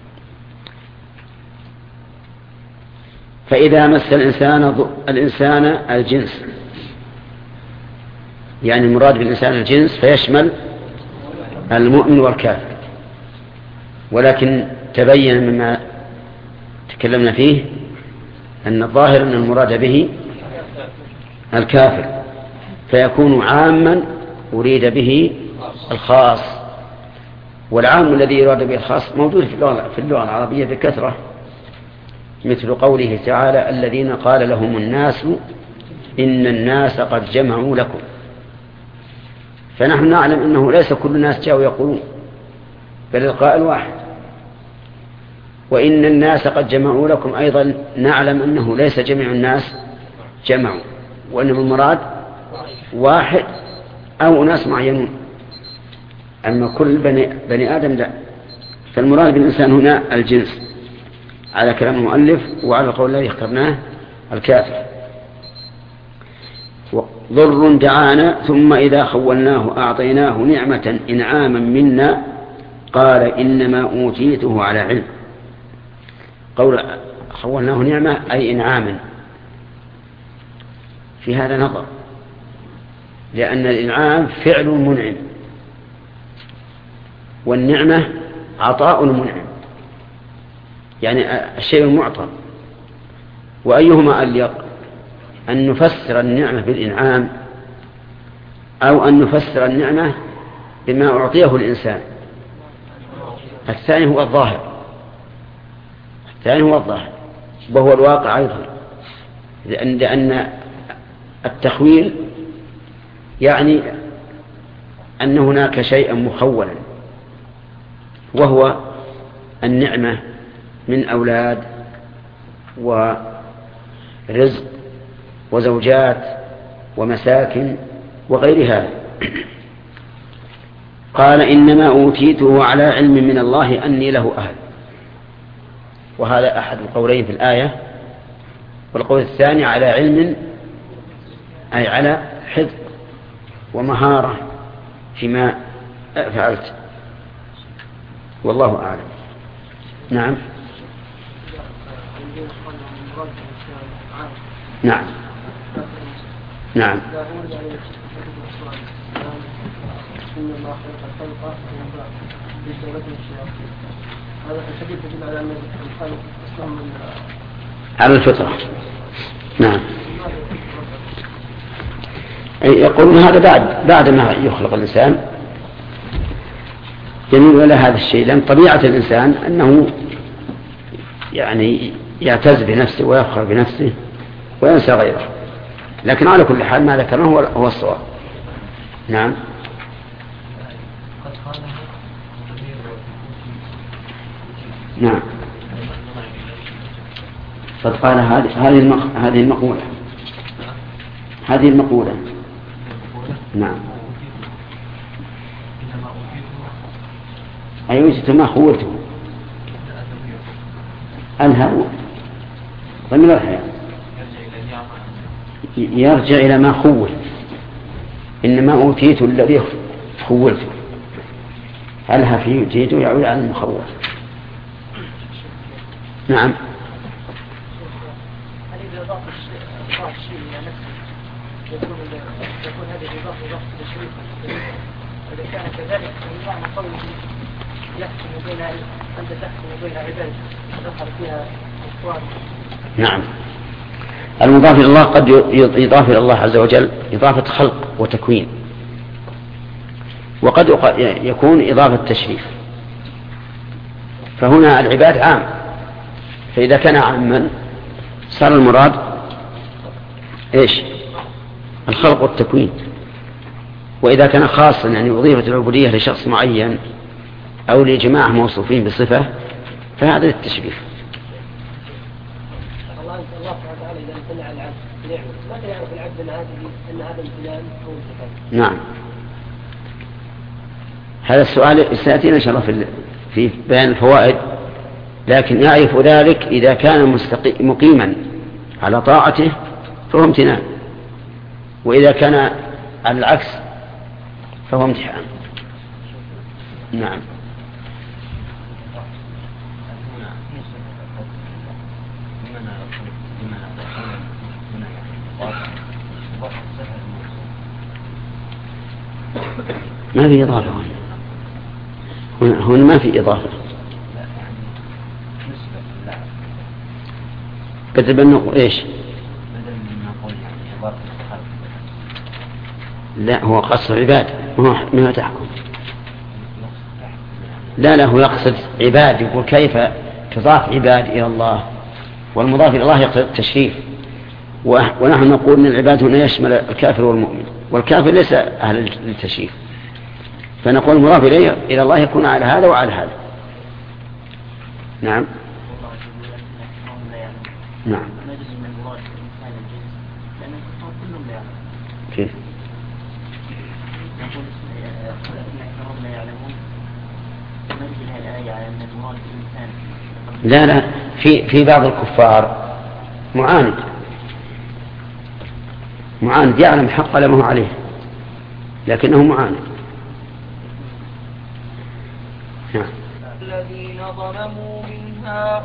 فإذا مس الإنسان الإنسان الجنس، يعني المراد بالإنسان الجنس فيشمل المؤمن والكافر، ولكن تبين مما تكلمنا فيه أن الظاهر أن المراد به الكافر، فيكون عاما أريد به الخاص. والعام الذي يراد به الخاص موجود في اللغة العربية بكثرة، مثل قوله تعالى الذين قال لهم الناس إن الناس قد جمعوا لكم. فنحن نعلم أنه ليس كل الناس جاءوا يقولون، بل القائل واحد. وإن الناس قد جمعوا لكم أيضا نعلم أنه ليس جميع الناس جمعوا، وإنما المراد واحد أو ناس معينون، أما كل بني, بني آدم لا. فالمراد بالإنسان هنا الجنس على كلام المؤلف، وعلى القول الذي اخترناه الكافر. ضر دعانا ثم إذا خولناه أعطيناه نعمة إنعاما منا قال إنما أوتيته على علم. قول خولناه نعمة أي إنعاما، في هذا نظر، لأن الإنعام فعل منعم، والنعمة عطاء المنعم، يعني الشيء المعطى. وأيهما أليق، أن نفسر النعمة بالإنعام أو أن نفسر النعمة بما أعطيه الإنسان؟ الثاني هو الظاهر، الثاني هو الظاهر، وهو الواقع أيضا، لأن, لأن التخويل يعني أن هناك شيئا مخولا، وهو النعمة من أولاد ورزق وزوجات ومساكن وغير هذا. قال إنما أوتيته على علم من الله أني له أهل، وهذا أحد القولين في الآية. والقول الثاني على علم أي على حفظ ومهارة فيما فعلت، والله أعلم. نعم نعم نعم على الفطرة. نعم يقولون هذا بعد بعد ما يخلق الإنسان يميل إلى هذا الشيء، لأن طبيعة الإنسان أنه يعني يعتز بنفسه ويفخر بنفسه وينسى غيره، لكن على كل حال ما ذكرناه هو الصواب. نعم نعم قد قال هذه هذه المقولة هذه المقولة نعم أي وجدت ما خولته الهو ضمن الحياة يرجع إلى ما خول، إنما أوتيت الذي خولته، هلها في أوتيته يعود على المخول. نعم هل إذا أضاف الشيء إلى نفسه يكون هذه الإضافة إضافة تشريف؟ إذا كان كذلك فمعنى قوله يحكم بين أنت تحكم بين عباد دخل فيها أصوات. نعم المضاف إلى الله قد يضاف إلى الله عز وجل إضافة خلق وتكوين، وقد يكون إضافة تشريف. فهنا العباد عام، فإذا كان عاما صار المراد إيش؟ الخلق والتكوين. وإذا كان خاصا يعني أضيفت العبودية لشخص معين أو لجماعة موصوفين بصفة فهذا التشريف. الله سبحانه وتعالى إذا امتنع العبد نعمة ماذا يعرف العبد أن هذا أن هذا الامتنان هو الكفاية؟ نعم هذا السؤال سيأتينا إن شاء الله في في بيان الفوائد، لكن يعرف ذلك إذا كان مقيما على طاعته فهو امتنان، وإذا كان على العكس فهو امتحان. نعم ما في إضافة. هنا ما في إضافة. بدل أنه إيش؟ لا هو قصر عباد ما تحكم. لا لا هو يقصد عباد، يقول كيف تضاف عباد إلى الله والمضاف إلى الله يقصد التشريف، ونحن نقول أن العباد هنا يشمل الكافر والمؤمن، والكافر ليس أهل للتشريف، فنقول المضاف إليه إلى الله يكون على هذا وعلى هذا. نعم نعم. كيف؟ لا لا في في بعض الكفار معاند معاند يعلم حق لما هو عليه لكنه معاند. نعم. الذين ظلموا من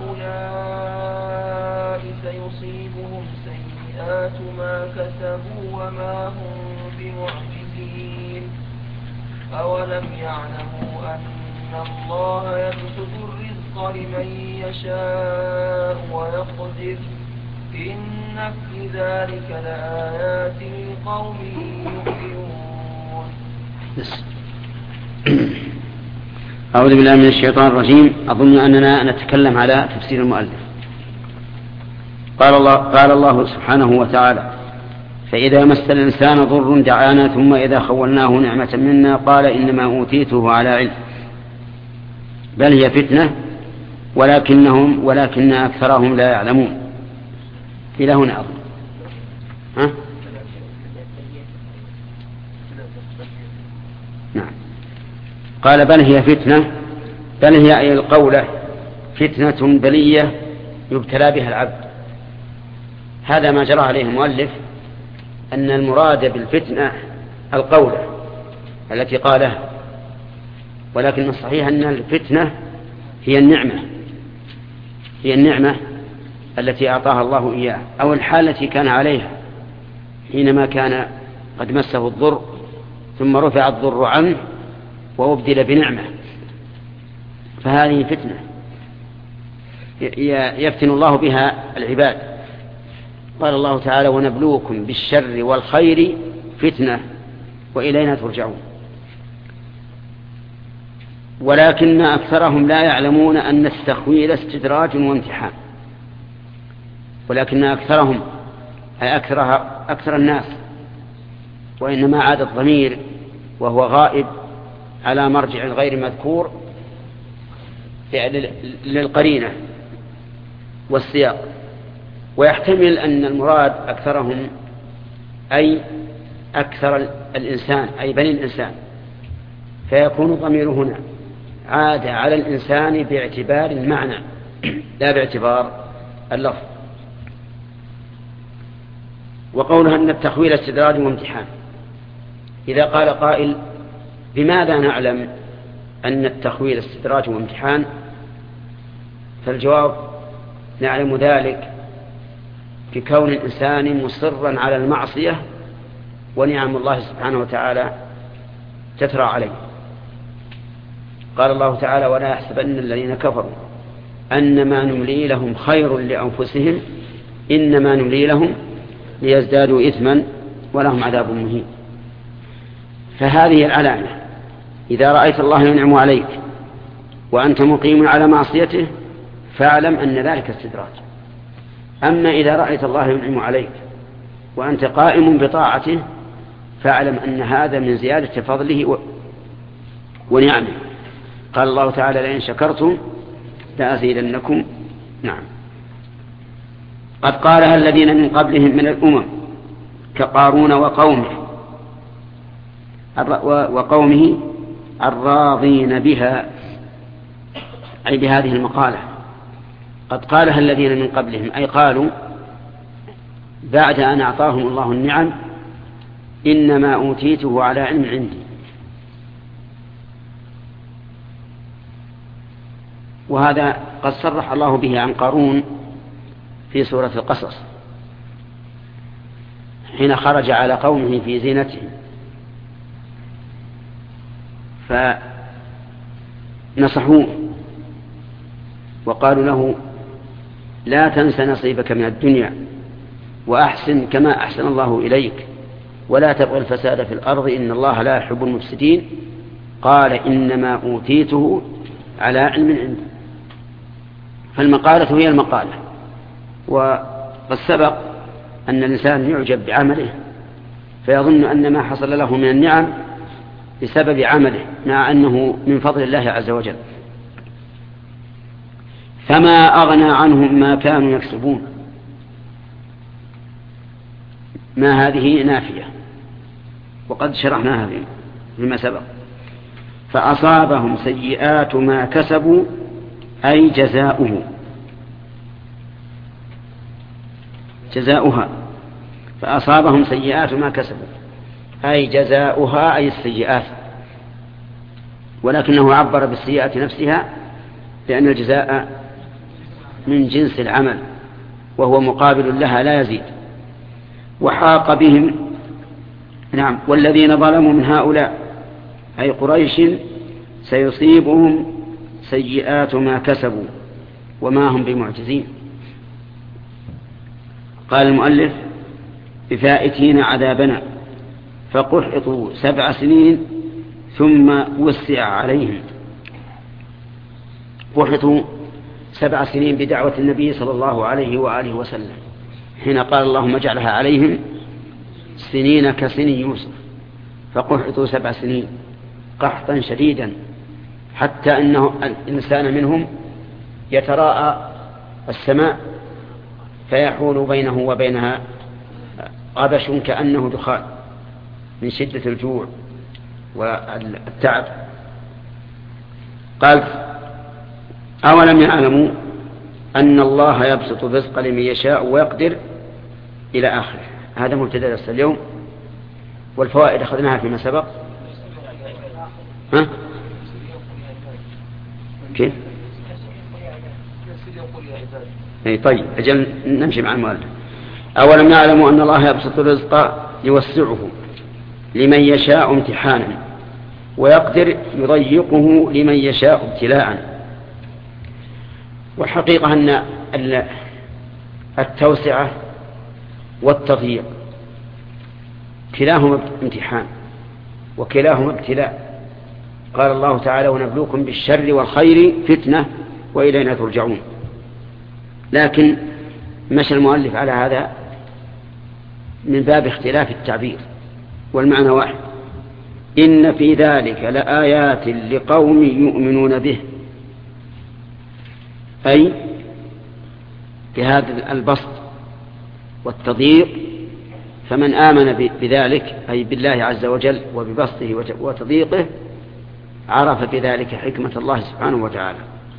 هؤلاء سيصيبهم سيئات ما كسبوا وما هم بمعجزين أولم يعلموا أن الله يبسط الرزق لمن يشاء ويقدر إن في ذلك لآيات لقوم يؤمنون. أعوذ بالله من الشيطان الرجيم. أظن أننا نتكلم على تفسير المؤلف. قال الله, قال الله سبحانه وتعالى: فإذا مس الإنسان ضر دعانا ثم إذا خولناه نعمة منا قال إنما أوتيته على علم بل هي فتنة ولكنهم ولكن أكثرهم لا يعلمون. إلى هنا أظن ها؟ نعم. قال بل هي فتنة، بل هي أي القولة فتنة بلية يبتلى بها العبد. هذا ما جرى عليه المؤلف، أن المراد بالفتنة القولة التي قالها، ولكن الصحيح أن الفتنة هي النعمة هي النعمة التي أعطاها الله إياه، أو الحال التي كان عليها حينما كان قد مسه الضر ثم رفع الضر عنه وأبدل بنعمة، فهذه فتنة يفتن الله بها العباد. قال الله تعالى: ونبلوكم بالشر والخير فتنة وإلينا ترجعون. ولكن أكثرهم لا يعلمون أن التخويل استدراج وامتحان. ولكن أكثرهم أي أكثر, أكثر الناس، وإنما عاد الضمير وهو غائب على مرجع غير مذكور للقرينة والسياق، ويحتمل أن المراد أكثرهم أي أكثر الإنسان أي بني الإنسان، فيكون الضمير هنا عاد على الإنسان باعتبار المعنى لا باعتبار اللفظ. وقولها أن التخويل استدراج وامتحان، إذا قال قائل: بماذا نعلم أن التخويل استدراج وامتحان؟ فالجواب: نعلم ذلك في كون الإنسان مصرا على المعصية ونعم الله سبحانه وتعالى تترى عليه. قال الله تعالى: ولا يحسبن الذين كفروا أنما نملي لهم خير لأنفسهم إنما نملي لهم ليزدادوا إثما ولهم عذاب مهين. فهذه العلامة: إذا رأيت الله ينعم عليك وأنت مقيم على معصيته فاعلم أن ذلك استدراج. أما إذا رأيت الله ينعم عليك وأنت قائم بطاعته فاعلم أن هذا من زيادة فضله ونعمه. قال الله تعالى: لئن شكرتم لأزيدنكم. نعم. قد قالها الذين من قبلهم من الأمم كقارون وقومه وقومه الراضين بها، أي بهذه المقالة. قد قالها الذين من قبلهم، أي قالوا بعد أن أعطاهم الله النعم: إنما أوتيته على علم عندي. وهذا قد صرح الله به عن قارون في سورة القصص حين خرج على قومه في زينته، نصحوه وقالوا له لا تنس نصيبك من الدنيا وأحسن كما أحسن الله إليك ولا تبغي الفساد في الأرض إن الله لا يحب المفسدين. قال إنما أوتيته على علم عندي. فالمقالة هي المقالة. وقد سبق أن الإنسان يعجب بعمله فيظن أن ما حصل له من النعم بسبب عمله مع أنه من فضل الله عز وجل. فما أغنى عنهم ما كانوا يكسبون. ما هذه نافية وقد شرحناها فيما سبق. فأصابهم سيئات ما كسبوا أي جزاؤه جزاؤها. فأصابهم سيئات ما كسبوا أي جزاؤها أي السيئات، ولكنه عبر بالسيئة نفسها لأن الجزاء من جنس العمل وهو مقابل لها لا يزيد. وحاق بهم نعم والذين ظلموا من هؤلاء أي قريش سيصيبهم سيئات ما كسبوا وما هم بمعجزين. قال المؤلف بفائتين عذابنا فقحطوا سبع سنين ثم وسع عليهم. قحطوا سبع سنين بدعوة النبي صلى الله عليه وآله وسلم حين قال اللهم اجعلها عليهم سنين كسني يوسف. فقحطوا سبع سنين قحطا شديدا حتى أنه الإنسان منهم يتراءى السماء فيحول بينه وبينها غبش كأنه دخان من شدة الجوع والتعب. قال أولم يعلموا أن الله يبسط الرزق لمن يشاء ويقدر إلى آخره. هذا مبتدأ درس اليوم والفوائد أخذناها فيما سبق. ها؟ كيف؟ أي طيب أجل نمشي مع المؤلف. أولم يعلموا أن الله يبسط الرزق يوسعه لمن يشاء امتحانا ويقدر يضيقه لمن يشاء ابتلاء. والحقيقة أن التوسعة والتضييق كلاهما امتحان وكلاهما ابتلاء. قال الله تعالى ونبلوكم بالشر والخير فتنة وإلينا ترجعون. لكن مشى المؤلف على هذا من باب اختلاف التعبير والمعنى واحد. إن في ذلك لآيات لقوم يؤمنون به أي بهذا البسط والتضييق. فمن آمن بذلك أي بالله عز وجل وببسطه وتضييقه عرف بذلك حكمة الله سبحانه وتعالى.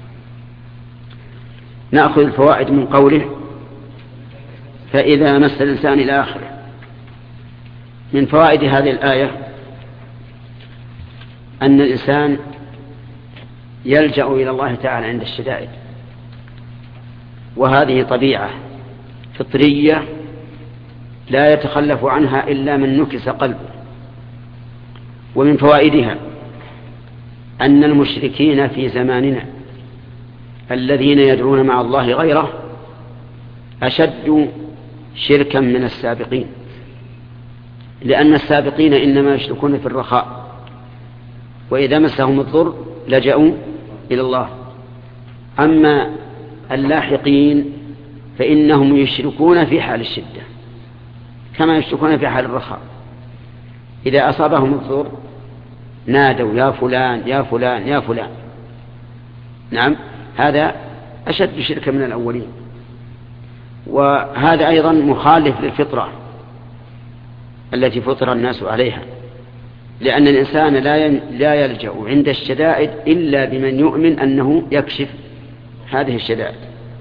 نأخذ الفوائد من قوله فإذا مس الإنسان إلى آخره. من فوائد هذه الآية أن الإنسان يلجأ إلى الله تعالى عند الشدائد، وهذه طبيعة فطرية لا يتخلف عنها إلا من نكس قلبه. ومن فوائدها أن المشركين في زماننا الذين يدعون مع الله غيره أشد شركا من السابقين، لأن السابقين إنما يشركون في الرخاء وإذا مسهم الضر لجأوا إلى الله. أما اللاحقين فإنهم يشركون في حال الشدة كما يشركون في حال الرخاء. إذا أصابهم الضر نادوا يا فلان يا فلان يا فلان. نعم هذا أشد شركا من الأولين. وهذا أيضا مخالف للفطرة التي فطر الناس عليها، لأن الإنسان لا يلجأ عند الشدائد إلا بمن يؤمن أنه يكشف هذه الشدائد.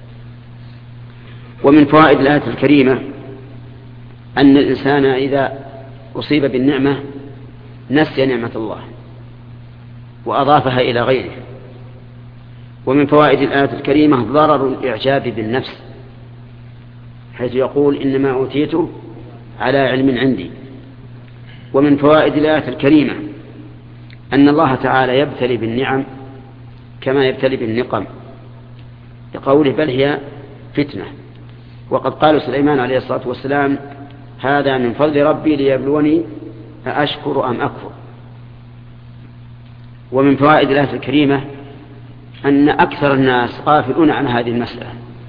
ومن فوائد الآية الكريمة أن الإنسان إذا أصيب بالنعمة نسي نعمة الله وأضافها إلى غيره. ومن فوائد الآية الكريمة ضرر الإعجاب بالنفس، حيث يقول إنما أوتيته على علم عندي. ومن فوائد الآية الكريمة أن الله تعالى يبتلي بالنعم كما يبتلي بالنقم، لقوله بل هي فتنة. وقد قال سليمان عليه الصلاة والسلام هذا من فضل ربي ليبلوني أأشكر أم أكفر. ومن فوائد الآية الكريمة أن أكثر الناس غافلون عن هذه المسألة،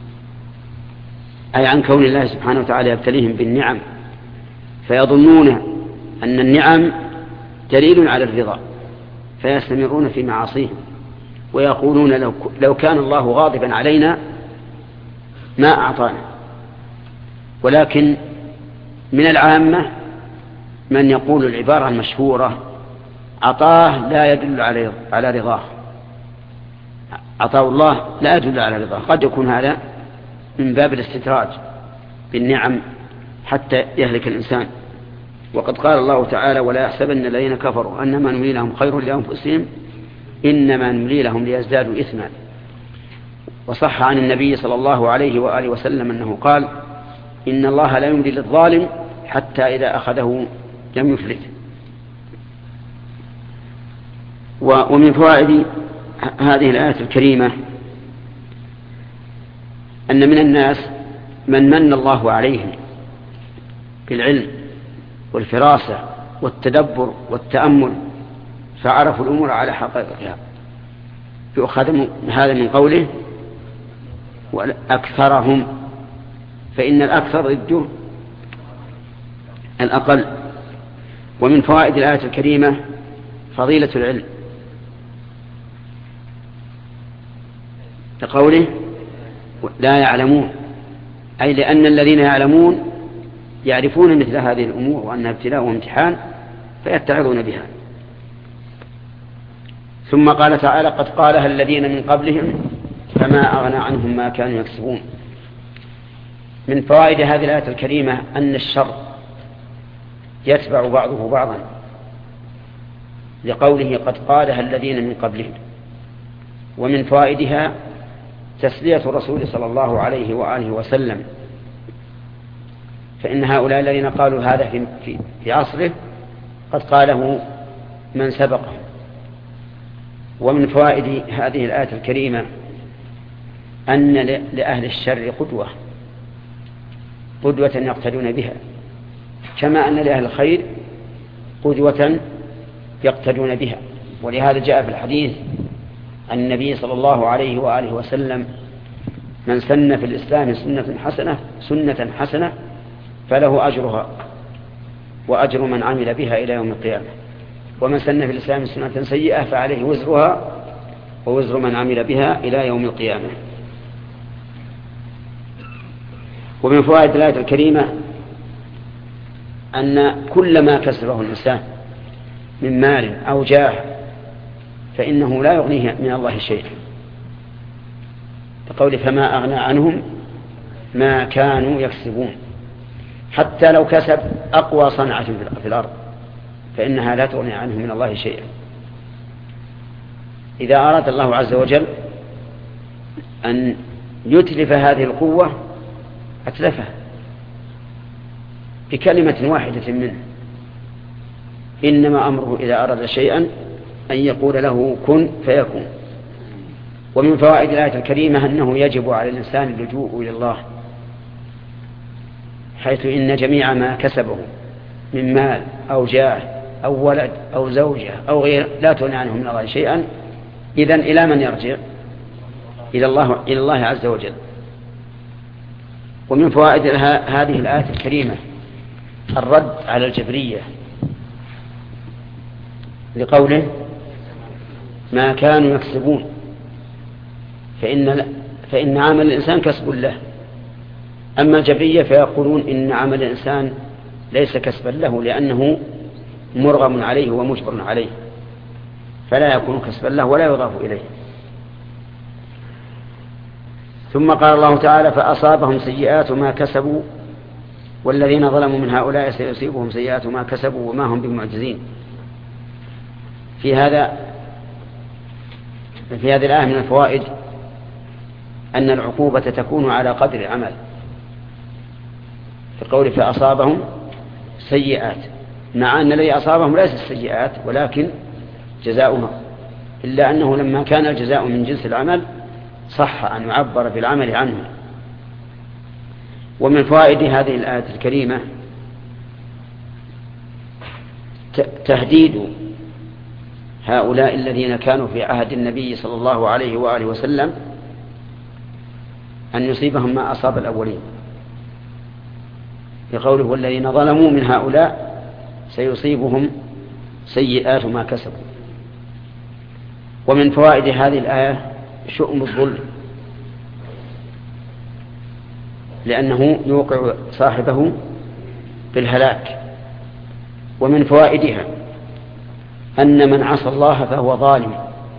أي عن كون الله سبحانه وتعالى يبتليهم بالنعم، فيظنون أن النعم دليل على الرضا فيستمرون في معاصيهم، ويقولون لو, لو كان الله غاضبا علينا ما أعطانا. ولكن من العامة من يقول العبارة المشهورة عطاه لا يدل على رضاه، عطاء الله لا يدل على رضاه. قد يكون هذا من باب الاستدراج بالنعم حتى يهلك الإنسان. وقد قال الله تعالى ولا يحسبن الذين كفروا أنما نملي لهم خير لأنفسهم إنما نملي لهم ليزدادوا إثما. وصح عن النبي صلى الله عليه وآله وسلم أنه قال إن الله لا يملي للظالم حتى إذا أخذه لم يفلت. ومن فوائد هذه الآية الكريمة أن من الناس من من الله عليهم بالعلم والفراسة والتدبر والتأمل فعرفوا الأمور على حقيقتها. يؤخذ هذا من قوله أكثرهم، فإن الأكثر ضده الأقل. ومن فوائد الآية الكريمة فضيلة العلم، لقوله لا يعلمون، أي لأن الذين يعلمون يعرفون مثل هذه الأمور وأنها ابتلاء وامتحان فيتعظون بها. ثم قال تعالى قد قالها الذين من قبلهم فما أغنى عنهم ما كانوا يكسبون. من فوائد هذه الآية الكريمة أن الشر يتبع بعضه بعضا، لقوله قد قالها الذين من قبلهم. ومن فوائدها تسلية الرسول صلى الله عليه وآله وسلم، فإن هؤلاء الذين قالوا هذا في, في, في عصره قد قاله من سبقه. ومن فوائد هذه الآية الكريمة أن لأهل الشر قدوة قدوة يقتدون بها، كما أن لأهل الخير قدوة يقتدون بها. ولهذا جاء في الحديث عن النبي صلى الله عليه وآله وسلم من سن في الإسلام سنة حسنة سنة حسنة فله أجرها وأجر من عمل بها إلى يوم القيامة، ومن سن في الإسلام سنة سيئة فعليه وزرها ووزر من عمل بها إلى يوم القيامة. ومن فوائد الآية الكريمة أن كل ما كسبه الإنسان من مال أو جاه فإنه لا يغنيه من الله شيئا، فقول فما أغنى عنهم ما كانوا يكسبون. حتى لو كسب أقوى صنعة في الأرض فإنها لا تغني عنه من الله شيئا. إذا أراد الله عز وجل أن يتلف هذه القوة أتلفها بكلمة واحدة منه، إنما أمره إذا أراد شيئا أن يقول له كن فيكون. ومن فوائد الآية الكريمة أنه يجب على الإنسان اللجوء إلى الله، حيث إن جميع ما كسبه من مال أو جاه أو ولد أو زوجة أو غير لا تغني عنه من الله شيئا. إذن إلى من يرجع؟ إلى الله, إلى الله عز وجل. ومن فوائد هذه الآية الكريمة الرد على الجبرية، لقوله ما كانوا يكسبون، فإن, فإن عمل الإنسان كسب له. أما الجبرية فيقولون إن عمل الإنسان ليس كسبا له لأنه مرغم عليه ومجبر عليه، فلا يكون كسبا له ولا يضاف إليه. ثم قال الله تعالى فأصابهم سيئات ما كسبوا والذين ظلموا من هؤلاء سيصيبهم سيئات ما كسبوا وما هم بمعجزين. في هذا في هذه الآية من الفوائد أن العقوبة تكون على قدر العمل، في قول فأصابهم سيئات، مع أن الذي أصابهم ليس السيئات ولكن جزاؤها إلا أنه لما كان الجزاء من جنس العمل صح أن يعبر بالعمل عنه. ومن فوائد هذه الآية الكريمة تهديد هؤلاء الذين كانوا في عهد النبي صلى الله عليه وآله وسلم أن يصيبهم ما أصاب الأولين، بقوله والذين ظلموا من هؤلاء سيصيبهم سيئات ما كسبوا. ومن فوائد هذه الآية شؤم الظلم، لأنه يوقع صاحبه بالهلاك. ومن فوائدها أن من عصى الله فهو ظالم.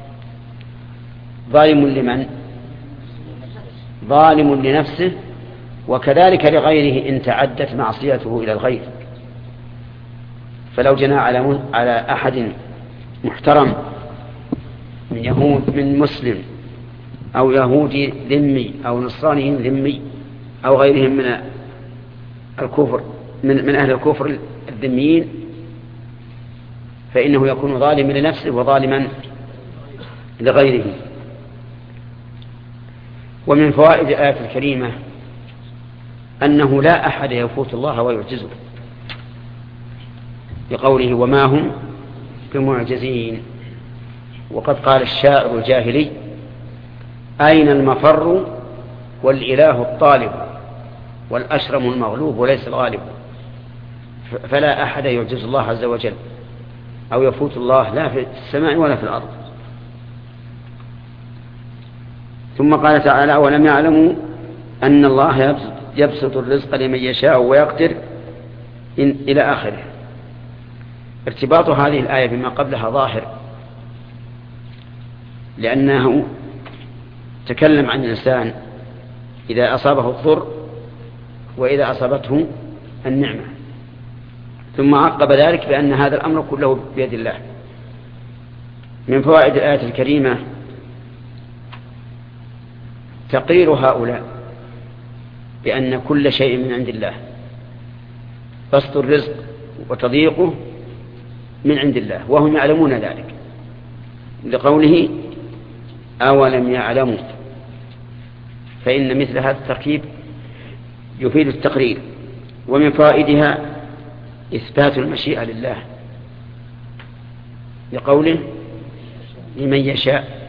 ظالم لمن؟ ظالم لنفسه، وكذلك لغيره إن تعدت معصيته إلى الغير. فلو جنى على على أحد محترم من يهود من مسلم أو يهودي ذمي أو نصراني ذمي أو غيرهم من الكفر من, من أهل الكفر الذميين، فإنه يكون ظالما لنفسه وظالما لغيره. ومن فوائد الآية الكريمة أنه لا أحد يفوت الله ويعجزه، بقوله وما هم بمعجزين. وقد قال الشاعر الجاهلي أين المفر والإله الطالب والأشرم المغلوب وليس الغالب. فلا أحد يعجز الله عز وجل أو يفوت الله لا في السماء ولا في الأرض. ثم قال تعالى ولم يعلموا أن الله يبسط الرزق لمن يشاء ويقدر إلى آخره. ارتباط هذه الآية بما قبلها ظاهر، لأنه تكلم عن الإنسان إذا أصابه الضر وإذا أصابته النعمة، ثم عقب ذلك بأن هذا الأمر كله بيد الله. من فوائد الآية الكريمة تقرير هؤلاء بأن كل شيء من عند الله، بسط الرزق وتضييقه من عند الله، وهم يعلمون ذلك، لقوله أولم يعلموا. فإن مثل هذا التركيب يفيد التقرير. ومن فوائدها إثبات المشيئة لله، لقوله لمن يشاء.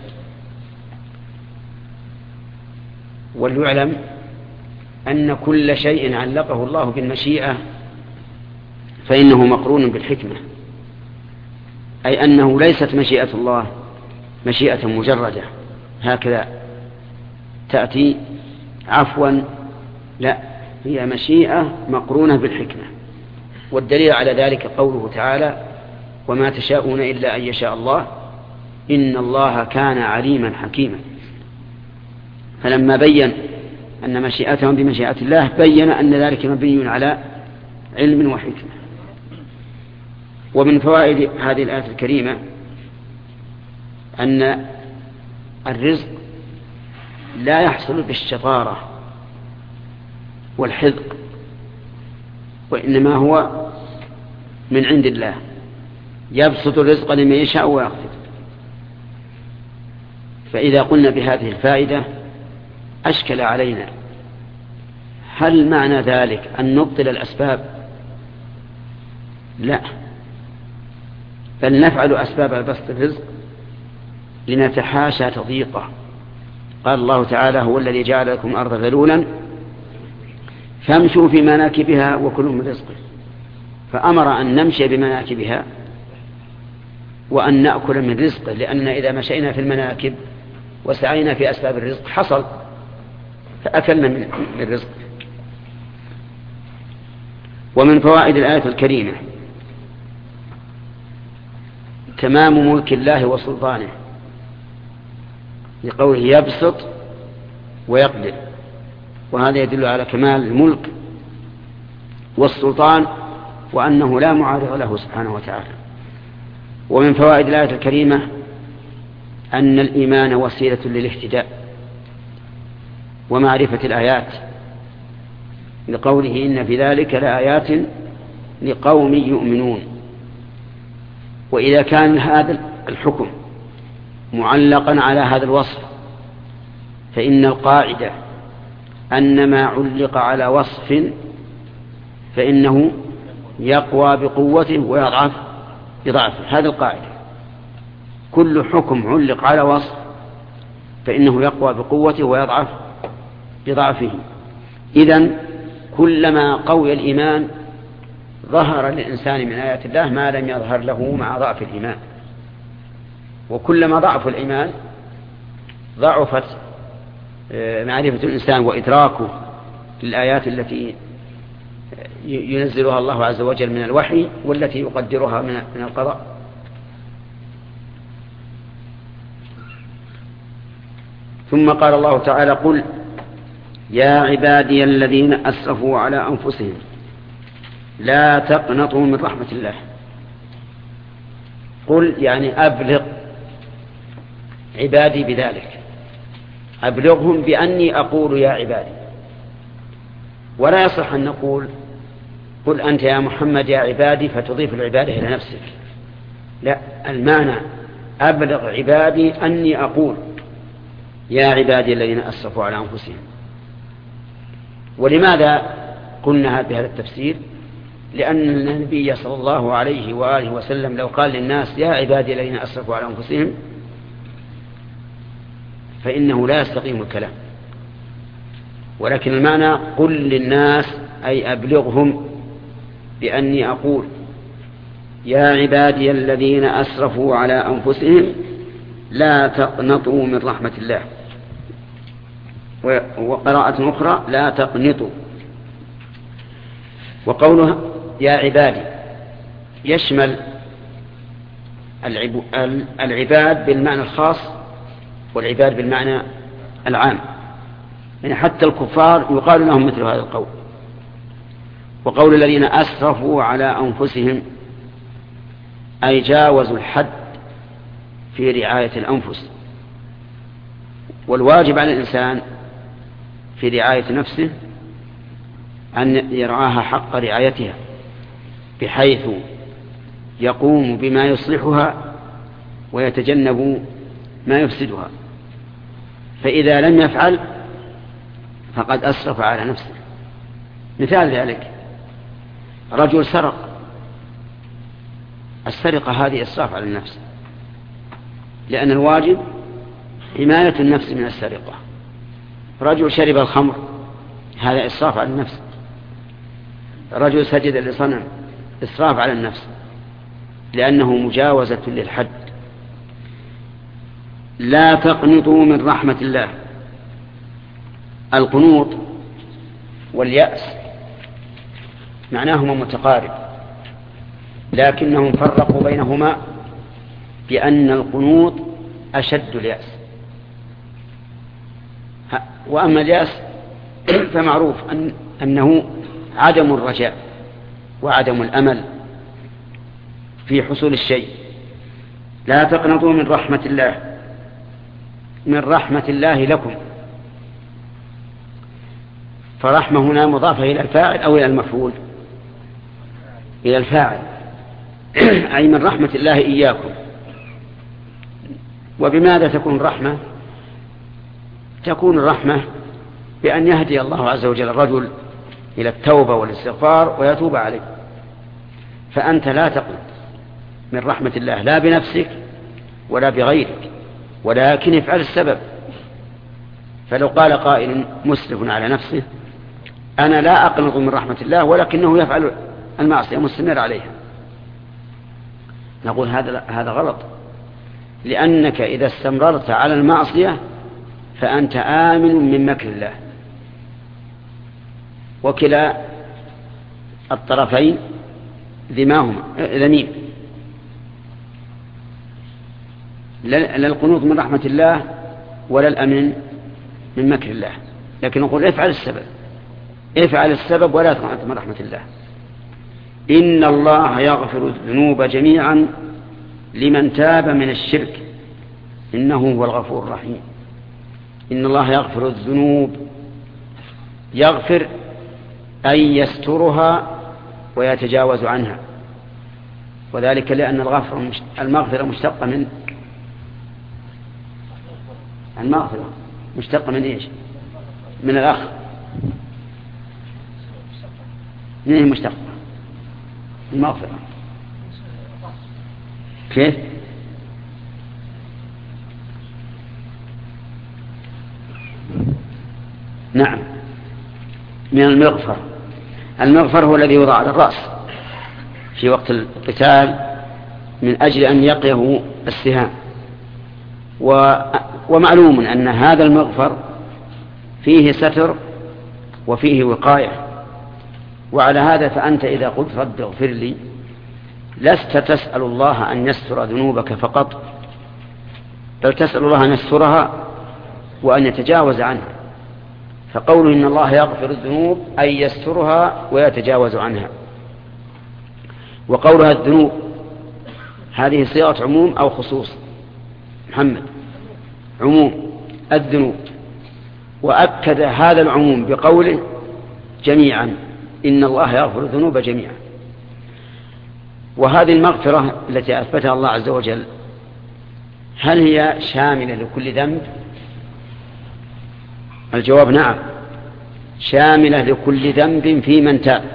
وليعلم أن كل شيء علقه الله بالمشيئة فإنه مقرون بالحكمة، أي أنه ليست مشيئة الله مشيئة مجردة هكذا تأتي عفوا، لا، هي مشيئة مقرونة بالحكمة. والدليل على ذلك قوله تعالى وما تشاءون إلا أن يشاء الله إن الله كان عليما حكيما. فلما بين أن مشيئتهم بمشيئة الله بين أن ذلك مبني على علم وحكمة. ومن فوائد هذه الآية الكريمة أن الرزق لا يحصل بالشطارة والحذق، وإنما هو من عند الله، يبسط الرزق لمن يشاء ويقدر. فإذا قلنا بهذه الفائدة أشكل علينا هل معنى ذلك أن نبطل الأسباب؟ لا، بل نفعل أسباب بسط الرزق لنتحاشى تضييقه. قال الله تعالى هو الذي جعل لكم الأرض ذلولا فامشوا في مناكبها وكلوا من رزقه، فأمر أن نمشي بمناكبها وأن نأكل من رزقه، لأننا إذا مشينا في المناكب وسعينا في أسباب الرزق حصل فأكلنا من رزقه. ومن فوائد الآية الكريمة تمام ملك الله وسلطانه، لقوله يبسط ويقدر، وهذا يدل على كمال الملك والسلطان وأنه لا معارض له سبحانه وتعالى. ومن فوائد الآية الكريمة أن الإيمان وسيلة للاهتداء ومعرفة الآيات، لقوله إن في ذلك لآيات لقوم يؤمنون. وإذا كان هذا الحكم معلقا على هذا الوصف، فإن القاعدة أن ما علق على وصف فإنه يقوى بقوته ويضعف بضعفه. هذه القاعدة، كل حكم علق على وصف فإنه يقوى بقوته ويضعف بضعفه. إذن كلما قوي الإيمان ظهر للإنسان من آيات الله ما لم يظهر له مع ضعف الإيمان، وكلما ضعف الإيمان ضعفت معرفة الإنسان وإدراكه للآيات التي ينزلها الله عز وجل من الوحي والتي يقدرها من القضاء. ثم قال الله تعالى: قل يا عبادي الذين أسرفوا على أنفسهم لا تقنطوا من رحمة الله. قل يعني أبلغ عبادي بذلك، أبلغهم بأني أقول يا عبادي. ولا يصح أن نقول قل أنت يا محمد يا عبادي فتضيف العبادة إلى نفسك، لا، المعنى أبلغ عبادي أني أقول يا عبادي الذين أسرفوا على أنفسهم. ولماذا قلنا بهذا التفسير؟ لأن النبي صلى الله عليه وآله وسلم لو قال للناس يا عبادي الذين أسرفوا على أنفسهم فإنه لا يستقيم الكلام، ولكن المعنى قل للناس أي أبلغهم بأني أقول يا عبادي الذين أسرفوا على أنفسهم لا تقنطوا من رحمة الله. وقراءة أخرى لا تقنطوا. وقوله يا عبادي يشمل العباد بالمعنى الخاص والعباد بالمعنى العام، يعني حتى الكفار يقال لهم مثل هذا القول. وقول الذين أسرفوا على أنفسهم أي جاوزوا الحد في رعاية الأنفس. والواجب على الإنسان في رعاية نفسه أن يرعاها حق رعايتها بحيث يقوم بما يصلحها ويتجنب ما يفسدها، فإذا لم يفعل فقد أسرف على نفسه. مثال ذلك رجل سرق، السرقة هذه إسراف على النفس، لأن الواجب حماية النفس من السرقة. رجل شرب الخمر، هذا إسراف على النفس. رجل سجد لصنم، إسراف على النفس لأنه مجاوزة للحد. لا تقنطوا من رحمة الله. القنوط واليأس معناهما متقارب، لكنهم فرقوا بينهما بأن القنوط أشد اليأس، وأما اليأس فمعروف أن أنه عدم الرجاء وعدم الأمل في حصول الشيء. لا تقنطوا من رحمة الله، من رحمة الله لكم. فرحمة هنا مضافة إلى الفاعل أو إلى المفعول؟ إلى الفاعل، أي من رحمة الله إياكم. وبماذا تكون الرحمة؟ تكون الرحمة بأن يهدي الله عز وجل الرجل إلى التوبة والاستغفار ويتوب عليه. فأنت لا تقنط من رحمة الله لا بنفسك ولا بغيرك، ولكن افعل السبب. فلو قال قائل مسرف على نفسه أنا لا أقنط من رحمة الله ولكنه يفعل المعصية مستمر عليها، نقول هذا هذا غلط، لأنك إذا استمررت على المعصية فأنت آمن من مكر الله. وكلا الطرفين ذماهما ذميم، لا القنوط من رحمة الله ولا الأمن من مكر الله. لكن نقول افعل السبب، افعل السبب ولا تقنط من رحمة الله. إن الله يغفر الذنوب جميعا لمن تاب من الشرك إنه هو الغفور الرحيم. إن الله يغفر الذنوب، يغفر أي يسترها ويتجاوز عنها، وذلك لأن الغفر المغفرة مشتقة من المغفرة مشتقة من إيش؟ من الأخ. من هي مشتقة؟ المغفرة. كيف؟ نعم، من المغفر. المغفر هو الذي يوضع على الرأس في وقت القتال من أجل أن يقيه السهام. ومعلوم أن هذا المغفر فيه ستر وفيه وقاية. وعلى هذا فأنت إذا قلت رب اغفر لي لست تسأل الله أن يستر ذنوبك فقط، بل تسأل الله أن يسترها وأن يتجاوز عنها. فقوله إن الله يغفر الذنوب أي يسترها ويتجاوز عنها. وقولها الذنوب هذه صيغة عموم أو خصوص؟ محمد عموم الذنوب. وأكد هذا العموم بقوله جميعا إن الله يغفر الذنوب جميعا. وهذه المغفرة التي أثبتها الله عز وجل هل هي شاملة لكل ذنب؟ الجواب نعم، شاملة لكل ذنب في من تاب.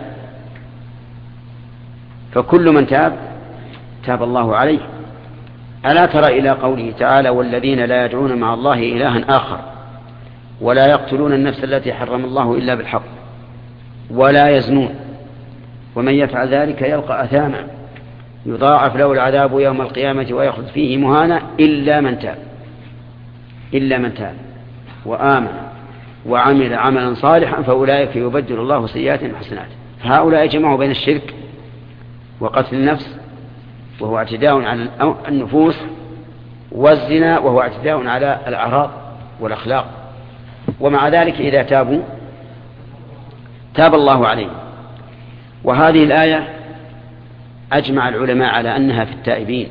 فكل من تاب تاب الله عليه. ألا ترى إلى قوله تعالى والذين لا يدعون مع الله إلها آخر ولا يقتلون النفس التي حرم الله إلا بالحق ولا يزنون ومن يفعل ذلك يلقى أثاما يضاعف له العذاب يوم القيامة ويخلد فيه مهانا إلا من تاب إلا من تاب وآمن وعمل عملا صالحا فأولئك يبدل الله سيئاتهم حسنات. فهؤلاء جمعوا بين الشرك وقتل النفس وهو اعتداء على النفوس والزنا وهو اعتداء على الأعراض والأخلاق. ومع ذلك إذا تابوا تاب الله عليهم. وهذه الآية أجمع العلماء على أنها في التائبين،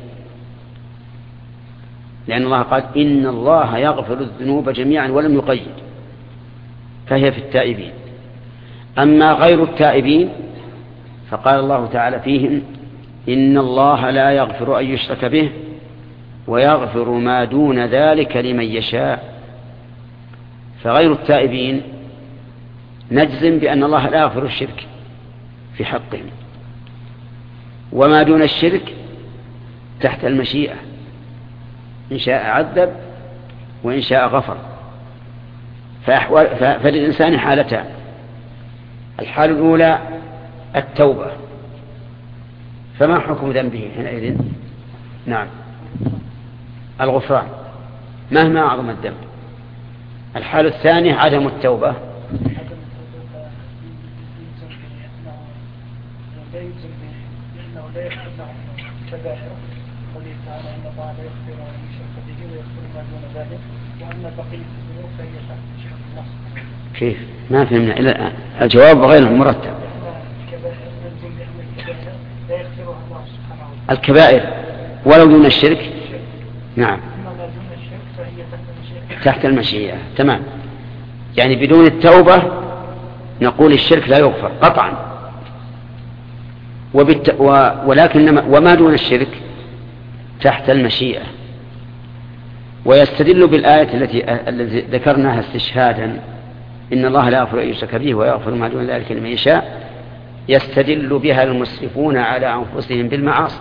لأن الله قال إن الله يغفر الذنوب جميعا ولم يقيد، فهي في التائبين. أما غير التائبين فقال الله تعالى فيهم إن الله لا يغفر أن يشرك به ويغفر ما دون ذلك لمن يشاء. فغير التائبين نجزم بأن الله لا يغفر الشرك في حقهم، وما دون الشرك تحت المشيئة، إن شاء عذب وإن شاء غفر. فللإنسان حالتان: الحالة الأولى التوبة، فما حكم ذنبه حينئذ؟ نعم الغفران مهما أعظم الذنب. الحالة الثانية عدم التوبة، كيف؟ ما فهمنا إلى الآن. الجواب غير مرتب. الكبائر ولو دون الشرك نعم تحت المشيئة. تمام. يعني بدون التوبة نقول الشرك لا يغفر قطعا، وبالت... و... ولكن وما دون الشرك تحت المشيئة. ويستدل بالآية التي التي ذكرناها استشهادا إن الله لا يغفر أن يشرك به ويغفر ما دون ذلك لمن يشاء، يستدل بها المسرفون على أنفسهم بالمعاصي.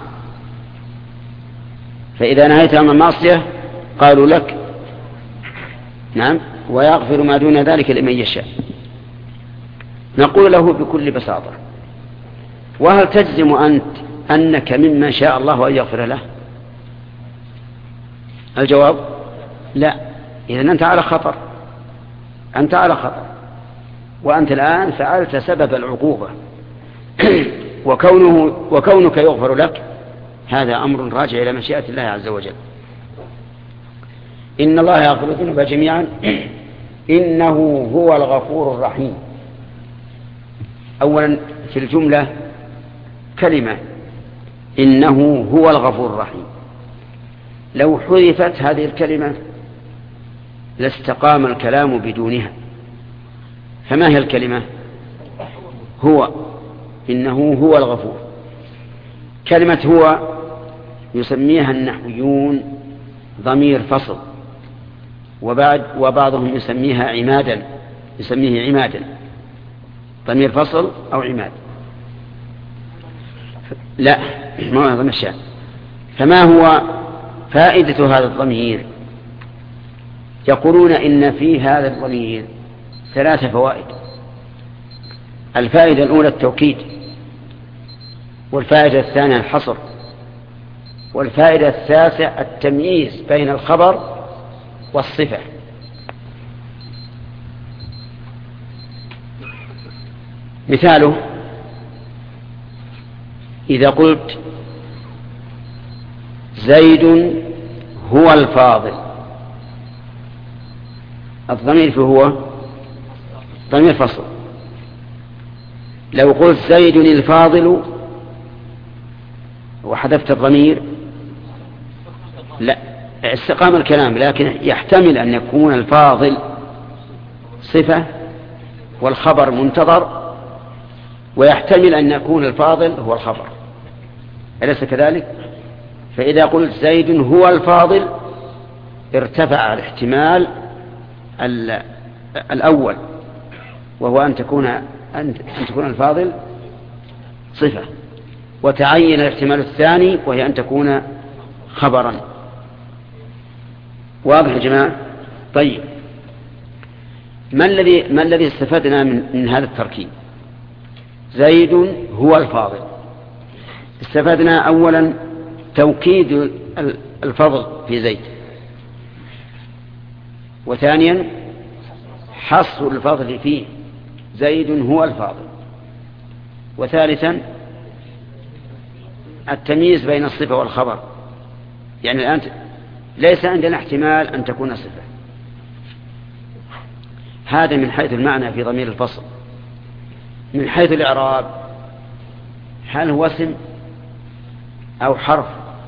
فإذا نهيت عن المعصية قالوا لك نعم ويغفر ما دون ذلك لمن يشاء. نقول له بكل بساطة: وهل تجزم أنت أنك ممن شاء الله أن يغفر له؟ الجواب لا. إذن أنت على خطر، أنت على خطر، وأنت الآن فعلت سبب العقوبة. وكونه وكونك يغفر لك هذا أمر راجع إلى مشيئة الله عز وجل. إن الله يغفر الذنوب جميعا إنه هو الغفور الرحيم. أولا في الجملة كلمة إنه هو الغفور الرحيم، لو حذفت هذه الكلمة لاستقام الكلام بدونها. فما هي الكلمة؟ هو، إنه هو الغفور. كلمة هو يسميها النحويون ضمير فصل، وبعد وبعضهم يسميها عمادا، يسميه عمادا، ضمير فصل أو عماد. لا، ما هو ضمير الشأن. فما هو فائدة هذا الضمير؟ يقولون إن في هذا الضمير ثلاث فوائد. الفائدة الأولى التوكيد، والفائدة الثانية الحصر، والفائدة الثالثة التمييز بين الخبر والصفة. مثاله إذا قلت زيد هو الفاضل، الضمير في هو ضمير فصل. لو قلت زيد الفاضل وحذفت الضمير لا استقام الكلام، لكن يحتمل أن يكون الفاضل صفة والخبر منتظر، ويحتمل أن يكون الفاضل هو الخبر، أليس كذلك؟ فإذا قلت زيد هو الفاضل ارتفع الاحتمال الأول، وهو أن تكون أن تكون الفاضل صفة، وتعين الاحتمال الثاني وهي أن تكون خبرا. واضح يا جماعة؟ طيب، ما الذي ما الذي استفدنا من, من هذا التركيب؟ زيد هو الفاضل. استفدنا أولا توكيد الفضل في زيد، وثانيا حصر الفضل فيه، زيد هو الفاضل، وثالثا التمييز بين الصفة والخبر. يعني الآن ليس عندنا احتمال أن تكون صفة. هذا من حيث المعنى في ضمير الفصل. من حيث الإعراب هل هو اسم أو حرف؟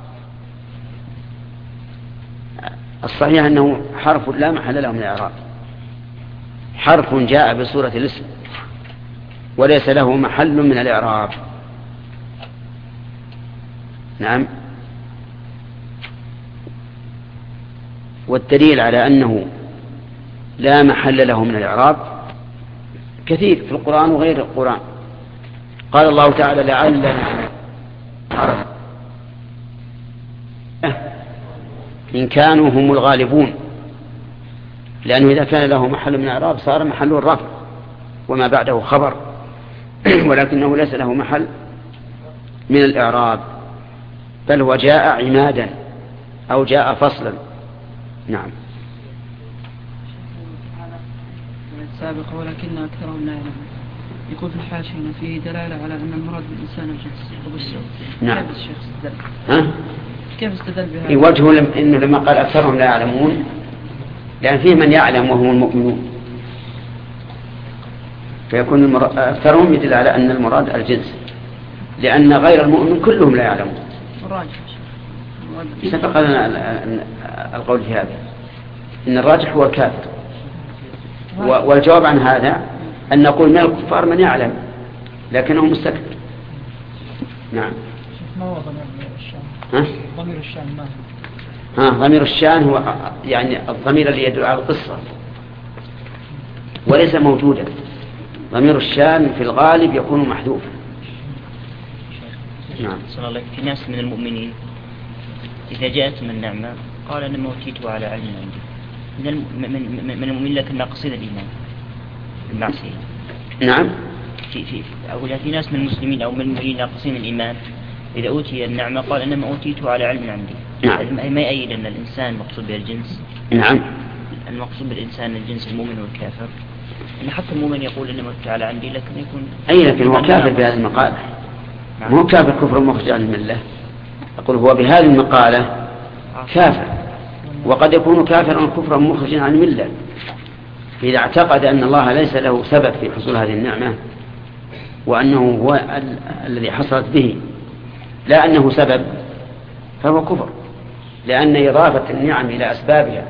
الصحيح أنه حرف لا محل له من الإعراب، حرف جاء بصورة الاسم وليس له محل من الإعراب. نعم. والدليل على أنه لا محل له من الإعراب كثير في القرآن وغير القرآن. قال الله تعالى لعلنا عرف إن كانوا هم الغالبون، لأنه إذا كان له محل من الإعراب صار محل الرفع وما بعده خبر، ولكنه ليس له محل من الإعراب، بل هو جاء عمادا أو جاء فصلا. نعم. السابق ولكن أكثرهم لا يعلمون. يقول في الحاشية فيه دلالة على أن المراد بالإنسان الجنس وبالسوء. نعم. كيف الشيخ استدل؟ ها؟ كيف استدل بهذا؟ وجهه لم إنه لما قال أكثرهم لا يعلمون، لأن فيه من يعلم وهم المؤمنون، فيكون المراد أكثرهم يدل على أن المراد الجنس، لأن غير المؤمن كلهم لا يعلمون. الراجح سبق لنا القول في هذا إن الراجح هو الكافر، والجواب عن هذا أن نقول من الكفار من يعلم لكنه مستكبر. نعم. ما هو ضمير الشان؟ ها؟ ضمير الشان ما ها ضمير الشان هو يعني الضمير الذي يدل على القصة وليس موجودا. ضمير الشان في الغالب يكون محذوفا. نعم. صلى الله عليه في ناس من المؤمنين إذا جاءتهم النعمة قال أنا موتيته على علم عندي، من الم... من المؤمنين لكن ناقصين الإيمان المعصية. نعم. في في أقول في ناس من المسلمين أو من المؤمنين ناقصين الإيمان إذا أوتي النعمة قال أنا موتيته على علم عندي. نعم. ما يأيد أن الإنسان مقصود بالجنس. نعم. المقصود بالإنسان الجنس المؤمن والكافر، إن حتى المؤمن يقول أنا موتيته على عندي لكن يكون أي لكن هو كافر بهذه المقالة. نعم. مو كافر كفر مخرج عن الملة. أقول هو بهذه المقالة كافر، وقد يكون كافرا كفرا مخرجا عن الملة إذا اعتقد أن الله ليس له سبب في حصول هذه النعمة، وأنه هو ال... الذي حصلت به لا أنه سبب، فهو كفر، لأن إضافة النعم إلى أسبابها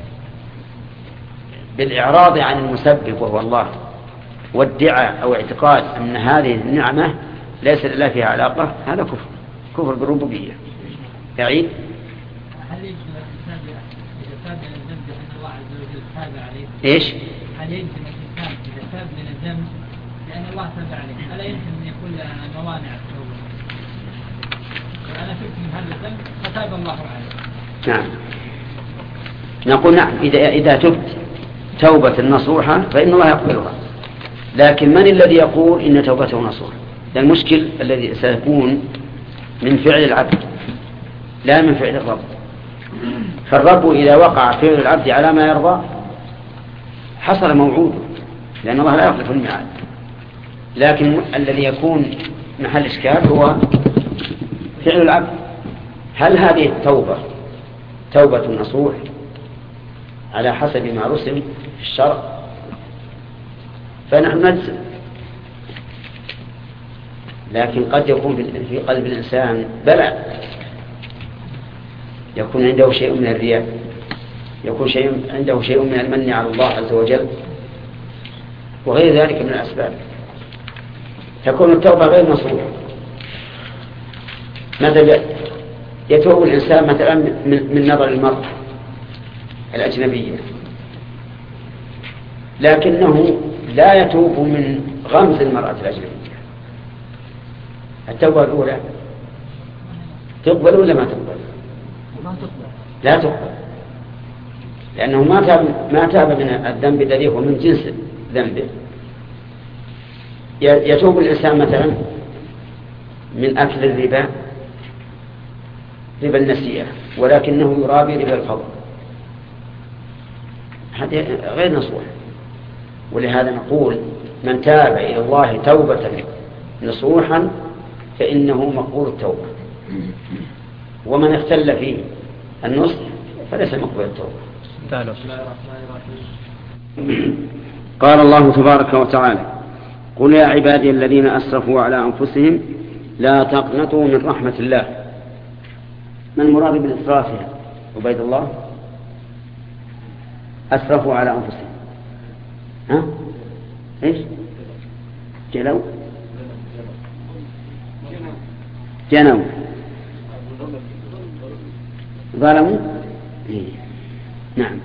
بالإعراض عن المسبب وهو الله، والدعاء أو اعتقاد أن هذه النعمة ليس لله فيها علاقة، هذا كفر، كفر بالربوبية. يعيد. هل يجب الإنسان إذا تابع الذنب أن الله عز تاب عليه. إيش؟ هل يمكن الإنسان إذا تاب من الذنب لأن الله تاب عليه، ألا يمكن أن يكون له موانع التوبة؟ أنا تبت من هذا الذنب فتاب الله عليه. نعم. نقول نعم، إذا إذا تبت توبة نصوحة فإن الله يقبلها. لكن من الذي يقول إن توبته نصوحة؟ المشكل الذي سيكون من فعل العبد لا من فعل الرب. فالرب إذا وقع فعل العبد على ما يرضى حصل موعوده، لأن الله لا يخلف الميعاد. لكن الذي يكون محل إشكال هو فعل العبد. هل هذه التوبة توبة نصوح على حسب ما رسم في الشرع؟ فنحن نجزم. لكن قد يكون في قلب الإنسان بلاء، يكون عنده شيء من الرياء، يكون شيء عنده شيء من المن على الله عز وجل، وغير ذلك من الأسباب، تكون التوبة غير نصوحة. مثلا يتوب الإنسان مثلا من نظر المرأة الأجنبية، لكنه لا يتوب من غمز المرأة الأجنبية. التوبة الأولى تقبل ولا ما تقبل؟ لا تقبل، لأنه ما تاب ما تاب من الذنب الذي هو من جنس ذنبه. يتوب الإنسان مثلا من أكل الربا، ربا النسيئة، ولكنه يرابي ربا الفضل، هذا غير نصوح. ولهذا نقول من تاب إلى الله توبة نصوحا فإنه مقبول التوبة، ومن اختل فيه النصح فليس مقبول التوبة. قال الله تبارك وتعالى: قل يا عبادي الذين أسرفوا على أنفسهم لا تقنطوا من رحمة الله. ما المراد بالإسراف؟ عبيد الله، أسرفوا على أنفسهم، ها؟ إيش؟ جلوا جنوا ظلموا. إيه. نعم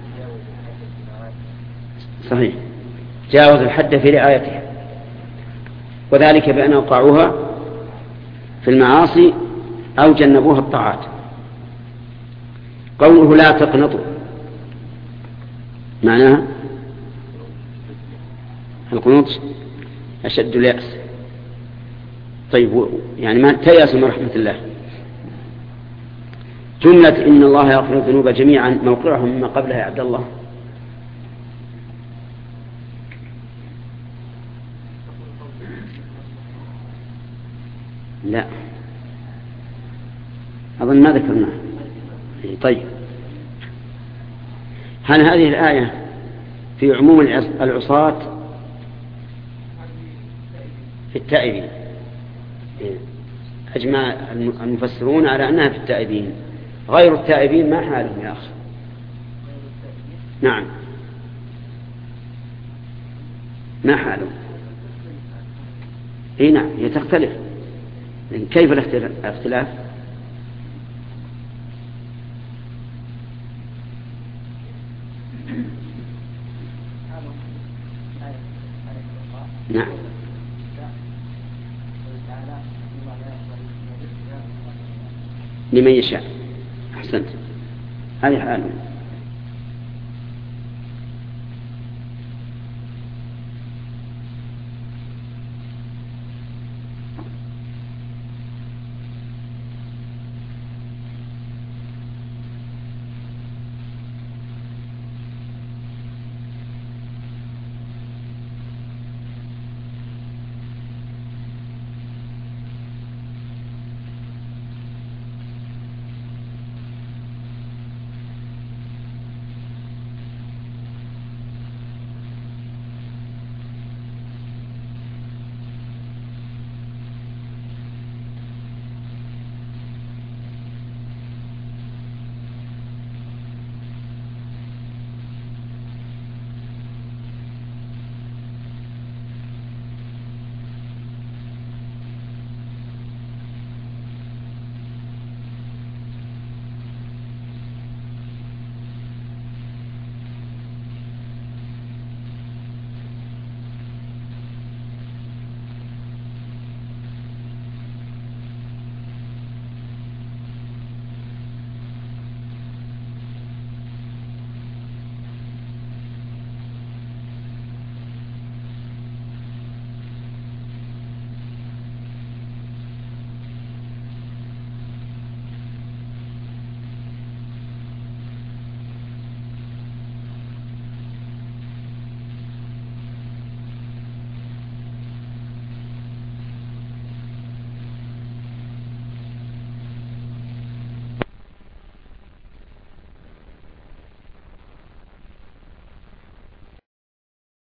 صحيح، جاوزوا الحد في رعايتها، وذلك بأن أوقعوها في المعاصي أو جنبوها الطاعات. قوله لا تقنطوا معناها القنوط أشد اليأس. طيب يعني ما تيأس من رحمة الله. جملة إن الله يغفر الذنوب جميعا موقعهم مما قبلها يا عبد الله. لا أظن ما ذكرناه. طيب هل هذه الآية في عموم العصاة في التائبين؟ أجمع المفسرون على أنها في التائبين، غير التائبين ما حالهم يا أخي؟ نعم ما حالهم؟ اي نعم هي تختلف. كيف الاختلاف؟ نعم لمن يشاء. أحسنت، هذه حالهم.